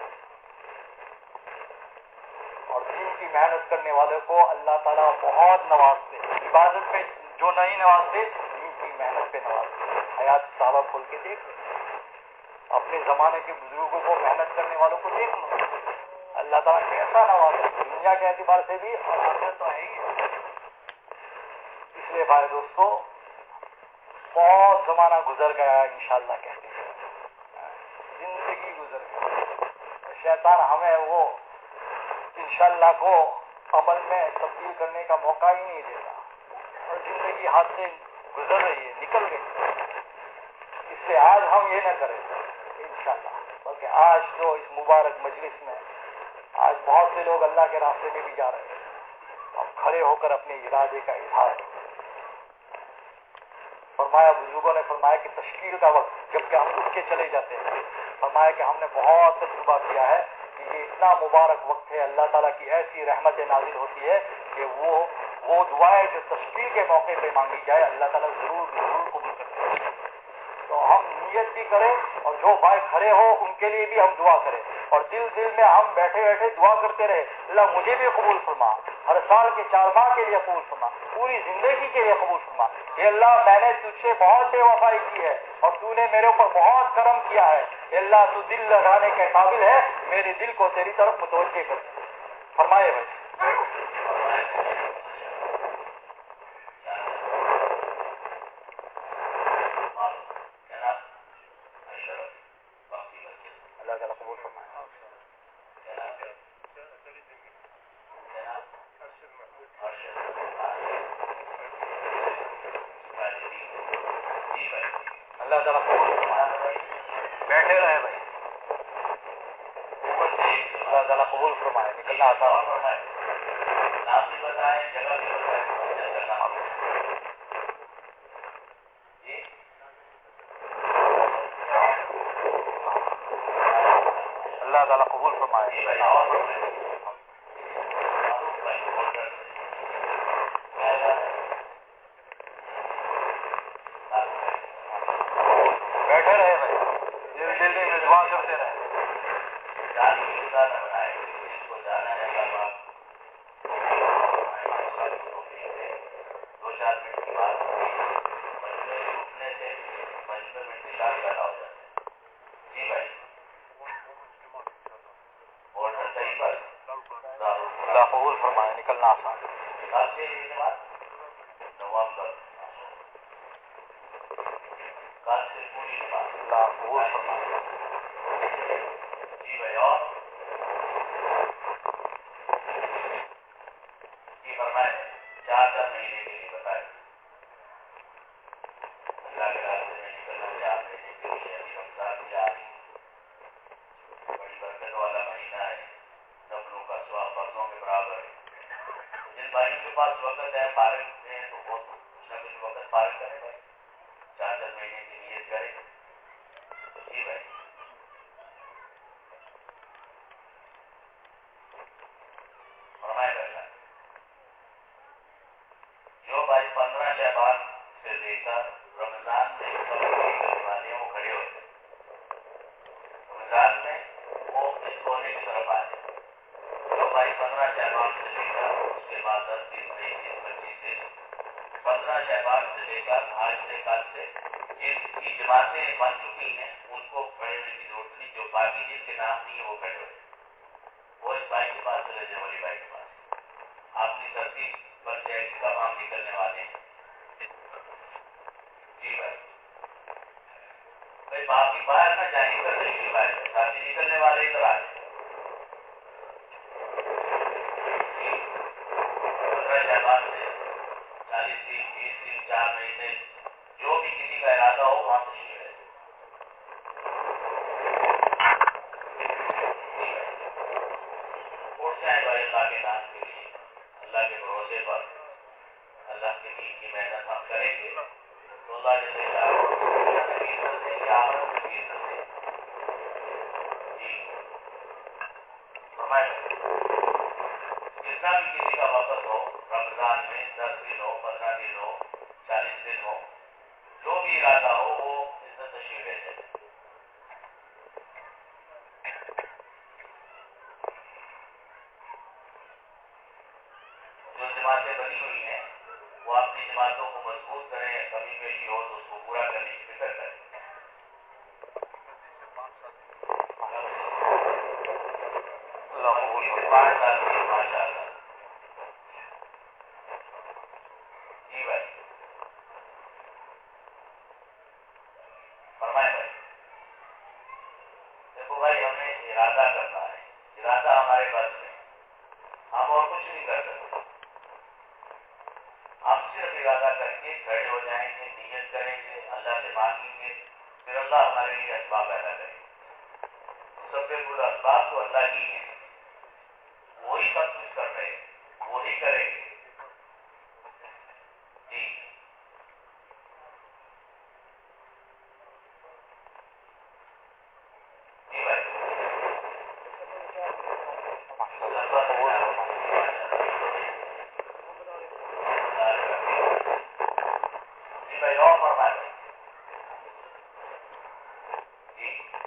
اور دین کی محنت کرنے والے کو اللہ تعالیٰ بہت نوازتے. عبادت پہ جو نہیں نوازتے دین کی محنت پہ نوازتے. حیات صحابہ کھول کے دیکھ لو, اپنے زمانے کے بزرگوں کو محنت کرنے والوں کو دیکھ لو, اللہ تعالیٰ کیسا نوازے دنیا کے اعتبار سے بھی اور آخرت تو ہے ہی. اس لیے بھائی دوستو بہت زمانہ گزر گیا انشاءاللہ کہتے ہیں, زندگی گزر گئی. شیطان ہمیں وہ انشاءاللہ کو عمل میں تبدیل کرنے کا موقع ہی نہیں دیتا اور زندگی ہاتھ سے گزر رہی ہے, نکل گئی. اس لیے آج ہم یہ نہ کریں انشاءاللہ, بلکہ آج جو اس مبارک مجلس میں آج بہت سے لوگ اللہ کے راستے میں بھی جا رہے ہیں, ہم کھڑے ہو کر اپنے ارادے کا اظہار کریں. فرمایا بزرگوں نے فرمایا کہ تشکیل کا وقت جب کہ ہم اٹھ کے چلے جاتے ہیں, فرمایا کہ ہم نے بہت تجربہ کیا ہے کہ یہ اتنا مبارک وقت ہے, اللہ تعالیٰ کی ایسی رحمت نازل ہوتی ہے کہ وہ دعائیں جو تشکیل کے موقع پہ مانگی جائے اللہ تعالیٰ ضرور قبول کرتے ہیں. تو ہم نیت بھی کریں اور جو بھائی کھڑے ہو ان کے لیے بھی ہم دعا کریں اور دل میں ہم بیٹھے بیٹھے دعا کرتے رہے, اللہ مجھے بھی قبول فرما, ہر سال کے 4 ماہ کے لیے قبول فرما, پوری زندگی کے لیے قبول فرما. اے اللہ میں نے تجھ سے بہت بے وفائی کی ہے اور تو نے میرے اوپر بہت کرم کیا ہے. اے اللہ تو دل لگانے کے قابل ہے, میرے دل کو تیری طرف متوجہ کر. فرمائے بھائی. اللہ تعالیٰ قبول فرمائے. اللہ تعالیٰ قبول فرمائے. بیٹھے رہے بھائی. اللہ تعالیٰ قبول فرمائے. نکلنا آسان فرمائے. نام بھی بتائیں, جگہ بھی بتائیں. اللہ تعالیٰ قبول فرمائے. بیٹھے رہے بھائی, جلدی میں دعا کرتے رہے. اللہ قبول فرمائے. نکلنا آسان. اللہ قبول فرمائے. جی بھائی. اور جی فرمائے. 4 مہینے کے لیے بتائیں اللہ کے راستے میں نکلنا چاہتے ہیں کہ رمضان بھی آ رہی, بڑی برکت والا مہینہ ہے, نفلوں کا ثواب فرضوں کے برابر ہے. جن بھائیوں کے پاس وقت ہے, فارغ ہیں, تو وہ کچھ نہ کچھ وقت فارغ کریں بھائی. 4 مہینے کی نیت کریں. جی بھائی. فرمائے گا جو بھائی 15 شعبان سے لے کر رمضان میں کرنے والے ہیں وہ کھڑے ہوتے ہیں. رمضان میں وہ اس کونے کی طرف آ جائے. جو بھائی 15 شعبان سے لے کر اس کے بعد 10 دن 21 25 دن 15 شعبان سے لے کر آج سے کل سے جن کی جماعتیں بن چکی ہیں ان کو کھڑے ہونے کی ضرورت نہیں. جو باقی جن کے نام نہیں ہے وہ کھڑے ہوئے, وہ اس بھائی کے پاس چلے جائے, ولی بھائی کے پاس. آپ کی ترتیب بن جائے گی, کب ہم نکلنے والے ہیں. جی بھائی. بھائی باقی باہر نہ جائیں کر رہی بھائی, ساتھی نکلنے والے ادھر آ جائیں. 15 شعبان سے 40 دن 20 دن 4 مہینے جو بھی کسی کا ارادہ ہو وہاں تشریف ہے. اٹھ جائیں بھائی اللہ کے نام کے لیے, اللہ کے بھروسے پر, اللہ کے دین کی محنت ہم کریں گے تو اللہ جل جلالہ سے بھی عزت دیں یا آمن سے بھی عزت دیں. جی فرمائیں جتنا بھی کسی کا وقت ہو رمضان میں 10 دن ہو 15 دن ہو 40 دن ہو جو بھی ارادہ ہو وہ عزت تشریف لے جائے. جو جماعتیں بنی ہوئی ہیں وہ اپنی جماعتوں کو مضبوط کریں. کمی پیشی ہو تو اس کو پورا کرنے کی فکر کریں. ماشاء اللہ. جی بھائی فرمائیں بھائی. دیکھو بھائی ہمیں ارادہ کرنا ہے. ارادہ ہمارے پاس میں ہم اور کچھ نہیں کر سکتے. ہم صرف ارادہ کر کے کھڑے ہو جائیں گے, نیت کریں گے, اللہ سے مانگیں گے, پھر اللہ ہمارے لیے اسباب پیدا کرے گا. سب سے بڑا اسباب تو اللہ ہی ہے, وہی سب کچھ کر رہے ہیں, وہی کریں گے. جی جی بھائی جی بھائی اور فرمائیں. جی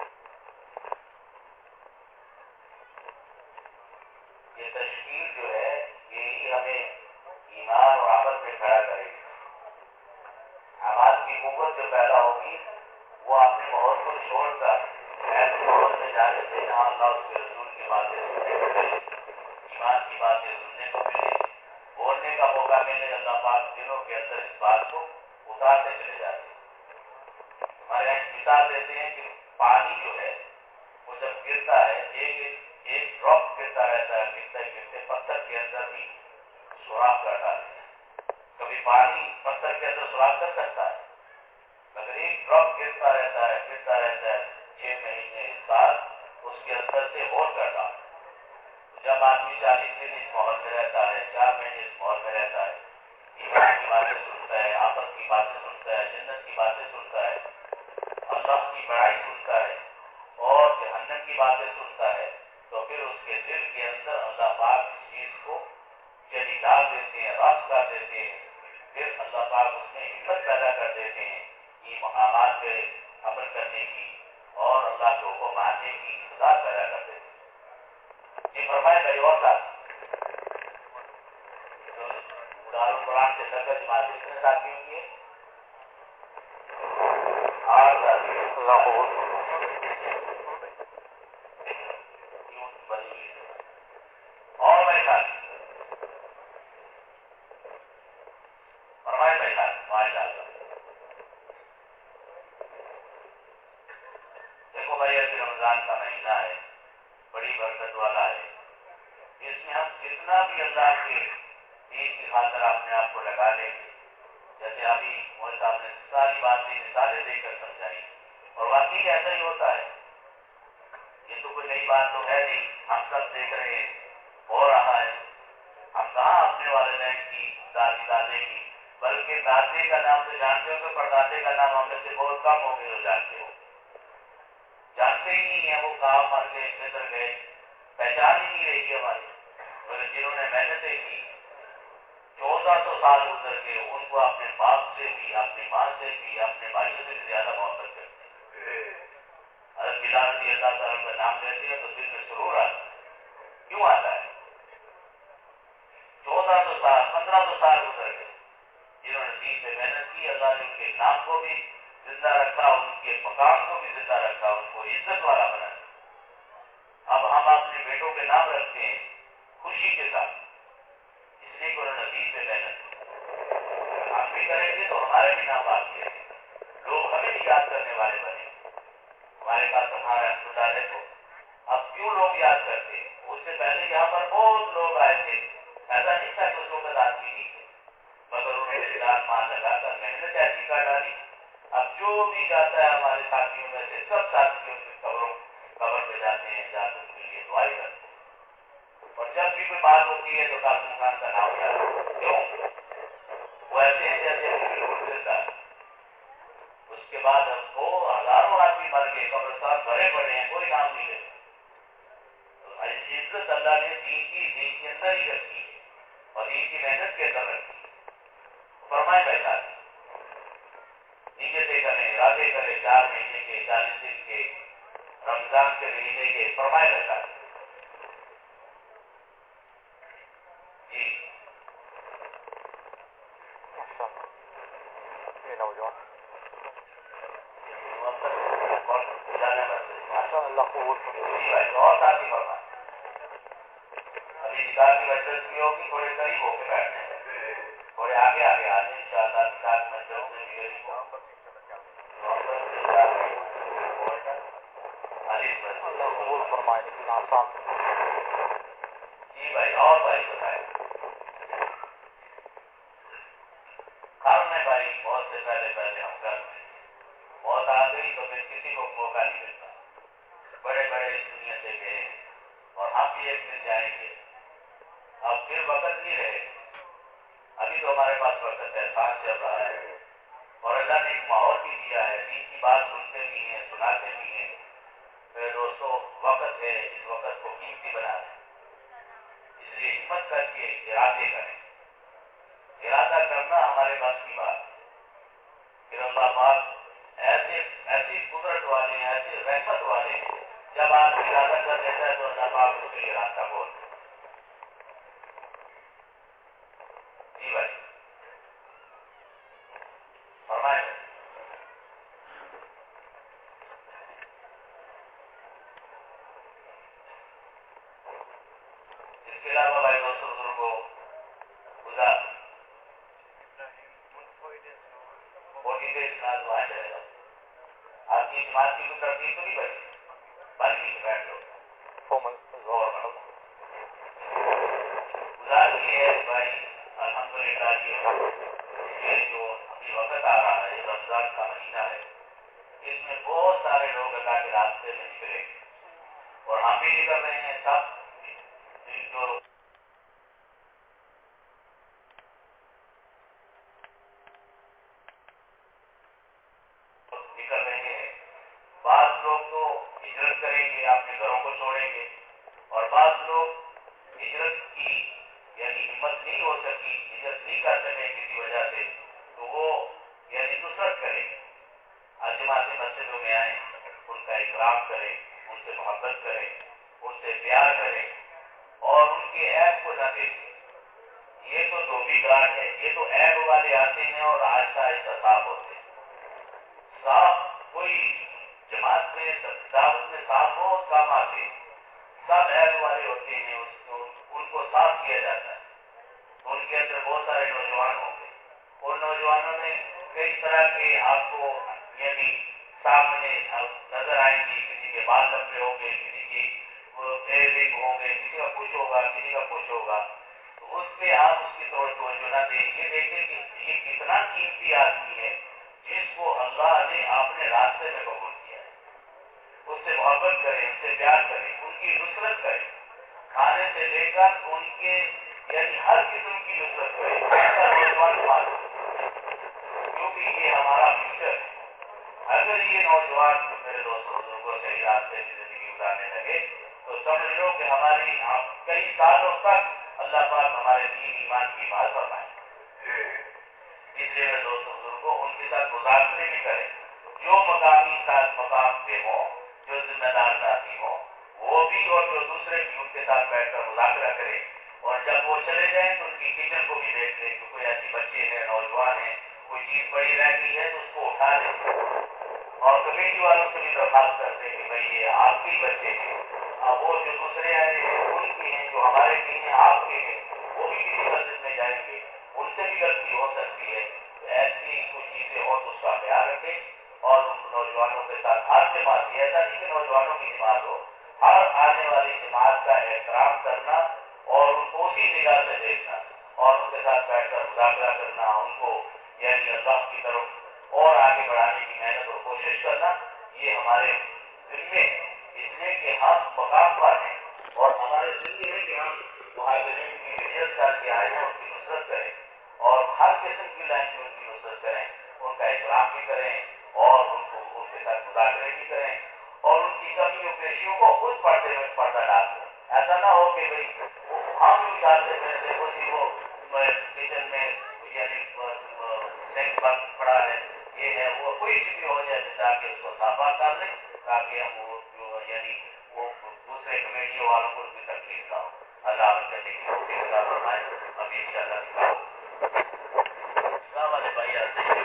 یہ تشکیل جو ہے یہی ہمیں ایمان اور عمل میں کھڑا کرے گی. آواز کی قوت جو پیدا ہوگی وہ اپنے ماحول کو چھوڑ کر ایسے ماحول میں جانے سے جہاں اللہ اس کے رسول کی باتیں سننے کو ملے, ایمان کی باتیں سننے کو ملے, بولنے کا موقع ملے. اللہ پاک دلوں کے اندر اس بات کو اتارتے چلے جاتے ہیں. ہمارے یہاں مثال دیتے ہیں کہ پانی جو ہے وہ جب گرتا ہے ایک ڈراپ گرتا رہتا ہے, گرتے گرتے پتھر کے اندر بھی سوراخ کر ڈالتے ہیں. کبھی پانی پتھر کے اندر سوراخ کر سکتا ہے؟ اگر ایک ڈراپ گرتا رہتا ہے 6 مہینے سال اس کے اندر سے ہول کر ڈالتا ہے. جب آدمی 40 دن اس ماحول میں رہتا ہے, 4 مہینے اس ماحول میں رہتا ہے, ایمان کی باتیں سنتا ہے, آپس کی باتیں سنتا ہے, جنت کی باتیں سنتا ہے, اللہ کی بڑائی سنتا ہے اور جہنم کی باتیں سنتا ہے, تو پھر اس کے دل کے اندر اللہ پاک اس چیز کو جلی ڈال دیتے ہیں, رس کر دیتے ہیں. پھر اللہ پاک اس میں ہمت پیدا کر دیتے ہیں یہ مقامات پہ عمل کرنے کی اور اللہ کو ماننے کی استعداد پیدا کر دیتے ہیں. یہ فرمائے بھائی اور ساتھ دارالقرآن سے سرکر جماعت کتنے ساتھی ہوئی ہے؟ اور میں ساتھی فرمائے بھائی ساتھ ماشاء اللہ. دیکھو بھائی ابھی رمضان کا مہینہ ہے, بڑی برکت والا ہے. اس میں ہم جتنا بھی اللہ کے دین کی خاطر اپنے آپ کو لگا لیں گے, جیسے ابھی مولوی صاحب نے ساری باتیں مثالیں دے کر سمجھائی, اور واقعی ایسا ہی ہوتا ہے. یہ تو کوئی نئی بات تو ہے نہیں, ہم سب دیکھ رہے ہیں ہو رہا ہے. ہم کہاں اپنے والدین کی دادی دادے کی, بلکہ دادے کا نام تو جانتے ہو کہ پردادے کا نام ہم میں سے بہت کم ہو گئے, جو جانتے ہو جانتے ہی نہیں ہیں. وہ گاؤں مر گئے, نظر گئے, پہچان ہی نہیں رہی ہماری. مگر جنہوں نے محنتیں کی 1400 سال گزر کے, ان کو اپنے باپ سے بھی, اپنی ماں سے بھی, اپنے بھائیوں سے بھی زیادہ محبت کرتے ہیں. حضرت بلال رضی اللہ تعالیٰ کا نام لیتے ہیں تو دل میں سرور آتا ہے. کیوں آتا ہے؟ 1400 سال 1500 سال گزر گئے, جنہوں نے دین پہ محنت کی, اللہ نے ان کے نام کو بھی زندہ رکھا, ان کے مقام کو بھی زندہ رکھا, ان کو عزت والا بنا. اب ہم اپنے بیٹوں کے نام رکھتے ہیں خوشی کے ساتھ, اس لیے کہ انہوں نے دین پہ محنت کی. ہم بھی کریں گے تو ہمارے بھی نام بات کریں گے, لوگ ہمیں بھی یاد کرنے والے بنے. ہمارے پاس ہمارا خدا دیکھو اب کیوں لوگ یاد کرتے ہیں. اس سے پہلے یہاں پر بہت لوگ آئے تھے, ایسا نہیں تھا کہ اس لوگ کا آدمی نہیں تھے, مگر انہوں نے جان مان لگا کر محنت ایسی کر ڈالی. اب جو بھی جاتا ہے ہمارے ساتھیوں میں سے, سب ساتھیوں کی قبر پہ جاتے ہیں, جا کر کے لیے دعائیں کرتے ہیں. اور جب بھی کوئی بات ہوتی ہے تو قاسم خان کا نام یاد. کیوں؟ وہ ایسے ہیں جیسے بالکل زندہ ہے. بعد ہم کو ہزاروں آدمی مر گئے, قبرستان بھرے پڑے ہیں, کوئی نام نہیں لے. تو عزت اللہ نے دین کے اندر ہی رکھی ہے اور دین کی محنت کے اندر رکھی. فرمائے بیٹھا نیتیں کریں, ارادے کریں, 4 مہینے کے, 40 دن کے, رمضان کے مہینے کے, فرمائے بیٹھا. جی یہ نوجوان اللہ قبول بھائی بہت آتی فرمائے. ابھی نکاح کی مجلس کی ہوگی, تھوڑے قریب ہو کے بیٹھنے ہیں, تھوڑے آگے آگے آ جائیں انشاءاللہ. نکاح کی مجلس میں بھی قریب ہو. اللہ قبول فرمائے, لیکن آسان. جی بھائی, اور بھائی بتائیں. گھر میں بھائی بہت سے پہلے ہم گھر میں بہت آ گئی تو پھر کسی کو موقع نہیں ملتا. بڑے بڑے اس دنیا سے گئے اور ہم بھی ایک دن جائیں گے. اب پھر وقت نہیں رہے. ابھی تو ہمارے پاس وقت ہے, سانس چل رہا ہے اور اللہ نے ایک ماحول بھی دیا ہے, دین کی بات سنتے بھی ہیں, سناتے بھی ہیں. میرے دوستوں, وقت ہے, اس وقت کو قیمتی بنا دیں. اس لیے ہمت کر کے ارادے کریں. ارادہ کرنا ہمارے بس کی بات. پھر اللہ پاک ایسی قدرت والے ہیں, ایسی رحمت والے ہیں, جب آپ ارادہ کر دیتا ہے تو اللہ پاک اس کے لیے راستہ بول. جی بھائی فرمائیں. اس کے علاوہ بھائی دوستوں بزرگوں, خدا 40 days نہ دعا چلے گا. آپ کی جماعت کی کوئی ترتیب تو نہیں بنی, باقی بیٹھ لو. گزار یہ ہے بھائی, الحمدللہ یہ جو ابھی وقت آ رہا ہے, یہ رمضان کا مہینہ ہے, اس میں بہت سارے لوگ اللہ کے راستے میں نکلے اور ہم بھی نکل رہے ہیں. سب جو نکل رہے ہیں, بعض لوگ تو ہجرت کریں گے, اپنے گھروں کو چھوڑیں گے, اور بعض لوگ ہجرت کی یعنی ہمت نہیں ہو سکی, ہجرت نہیں کر سکے کسی وجہ سے, تو وہ یعنی نصرت کریں. جماعت مسجدوں میں آئیں, ان کا اکرام کریں, ان سے محبت کریں, ان سے پیار کریں اور ان کے عیب کو نہ دیکھیں. یہ تو دھوبی گاٹ ہے, یہ تو عیب والے آتے ہیں اور آہستہ آہستہ صاف ہوتے ہیں. صاف کوئی جماعت میں دعوت میں صاف ہو کام آتے ہیں, سب عیب والے ہوتے ہیں, ان کو صاف کیا جاتا ہے. ان کے اندر بہت سارے نوجوان ہوں گے, ان نوجوانوں میں کئی طرح کے آپ کو یعنی سامنے نظر آئیں گی. کسی کے بال لمبے ہوں گے, کسی کی ایئرنگ ہوں گے, کسی کا کچھ ہوگا, کسی کا کچھ ہوگا. تو اس پہ آپ اس کی توجہ نہ دیں. یہ دیکھیں کہ یہ کتنا قیمتی آدمی ہے جس کو اللہ نے اپنے راستے میں قبول کیا ہے. اس سے محبت کریں, اس سے پیار کریں, ان کی نصرت کریں, کھانے سے لے کر ان کے یعنی ہر قسم کی نصرت کریں. ایسا نوجوان بات, کیونکہ یہ ہمارا فیوچر ہے. اگر یہ نوجوان میرے دوستوں بزرگوں سے راستے کی زندگی گزارنے لگے تو سمجھ لو کہ ہماری کئی سالوں تک اللہ پاک ہمارے دین ایمان کی حفاظت فرمائے. اس لیے میرے دوستوں بزرگوں, ان کے ساتھ مذاکرے بھی کریں. جو مقامی ساتھ مقام پہ ہوں, جو ذمہ دار ساتھی ہوں, وہ بھی اور جو دوسرے بھی ان کے ساتھ بیٹھ کر مذاکرہ کریں. اور جب وہ چلے جائیں تو ان کی کچن کو بھی دیکھ لیں کہ کوئی ایسی بچے ہیں, نوجوان ہیں, کوئی چیز پڑی رہ گئی ہے تو اس کو اٹھا لیں. اور کمیٹی والوں سے بھی درخواست کرتے ہیں کہ بھائی یہ آپ کے بچے ہیں, وہ جو دوسرے آئے ہیں ان کے ہیں, جو ہمارے بھی ہیں آپ کے ہیں, وہ بھی کسی مسجد میں جائیں گے, ان سے بھی غلطی ہو سکتی ہے. تو ایسی کوئی چیزیں ہو تو اس کا خیال رکھیں. اور نوجوانوں کے ساتھ ہر جماعت, یہ ایسا نہیں کہ نوجوانوں کی جماعت ہو, ہر آنے والی جماعت کا احترام کرنا اور ان کو اسی نگاہ سے دیکھنا اور ان کے ساتھ بیٹھ کر مذاکرہ کرنا, ان کو یعنی اللہ کی طرف اور آگے بڑھانے کی محنت اور کوشش کرنا, یہ ہمارے ذمے. اس لیے کہ ہم مقام پر ہیں اور ہمارے ذمے ہے کہ ہم مہاجرین کی ہجرت کر کے آئے ہیں, ان کی نصرت کریں اور ہر قسم کی لائن میں ان کی نصرت کریں, ان کا احترام بھی کریں اور ان کے ساتھ مذاکرے بھی کریں اور ان کی کمیوں پیشیوں کو خود پردہ ڈال دیں. ایسا نہ ہو کہ بھائی ہم بھی ڈالتے ہیں دیکھو جی وہ کچن میں یعنی سینک بند پڑا ہے یہ ہے وہ کوئی چیز بھی ہو جائے تاکہ اس کو صافہ کر لیں تاکہ ہم وہ یعنی وہ دوسرے کمیٹیوں والوں کو بھی تکلیف نہ ہو. اللہ ان کے فرمائے. ابھی ان شاء اللہ السلام علیکم بھائی آتے ہیں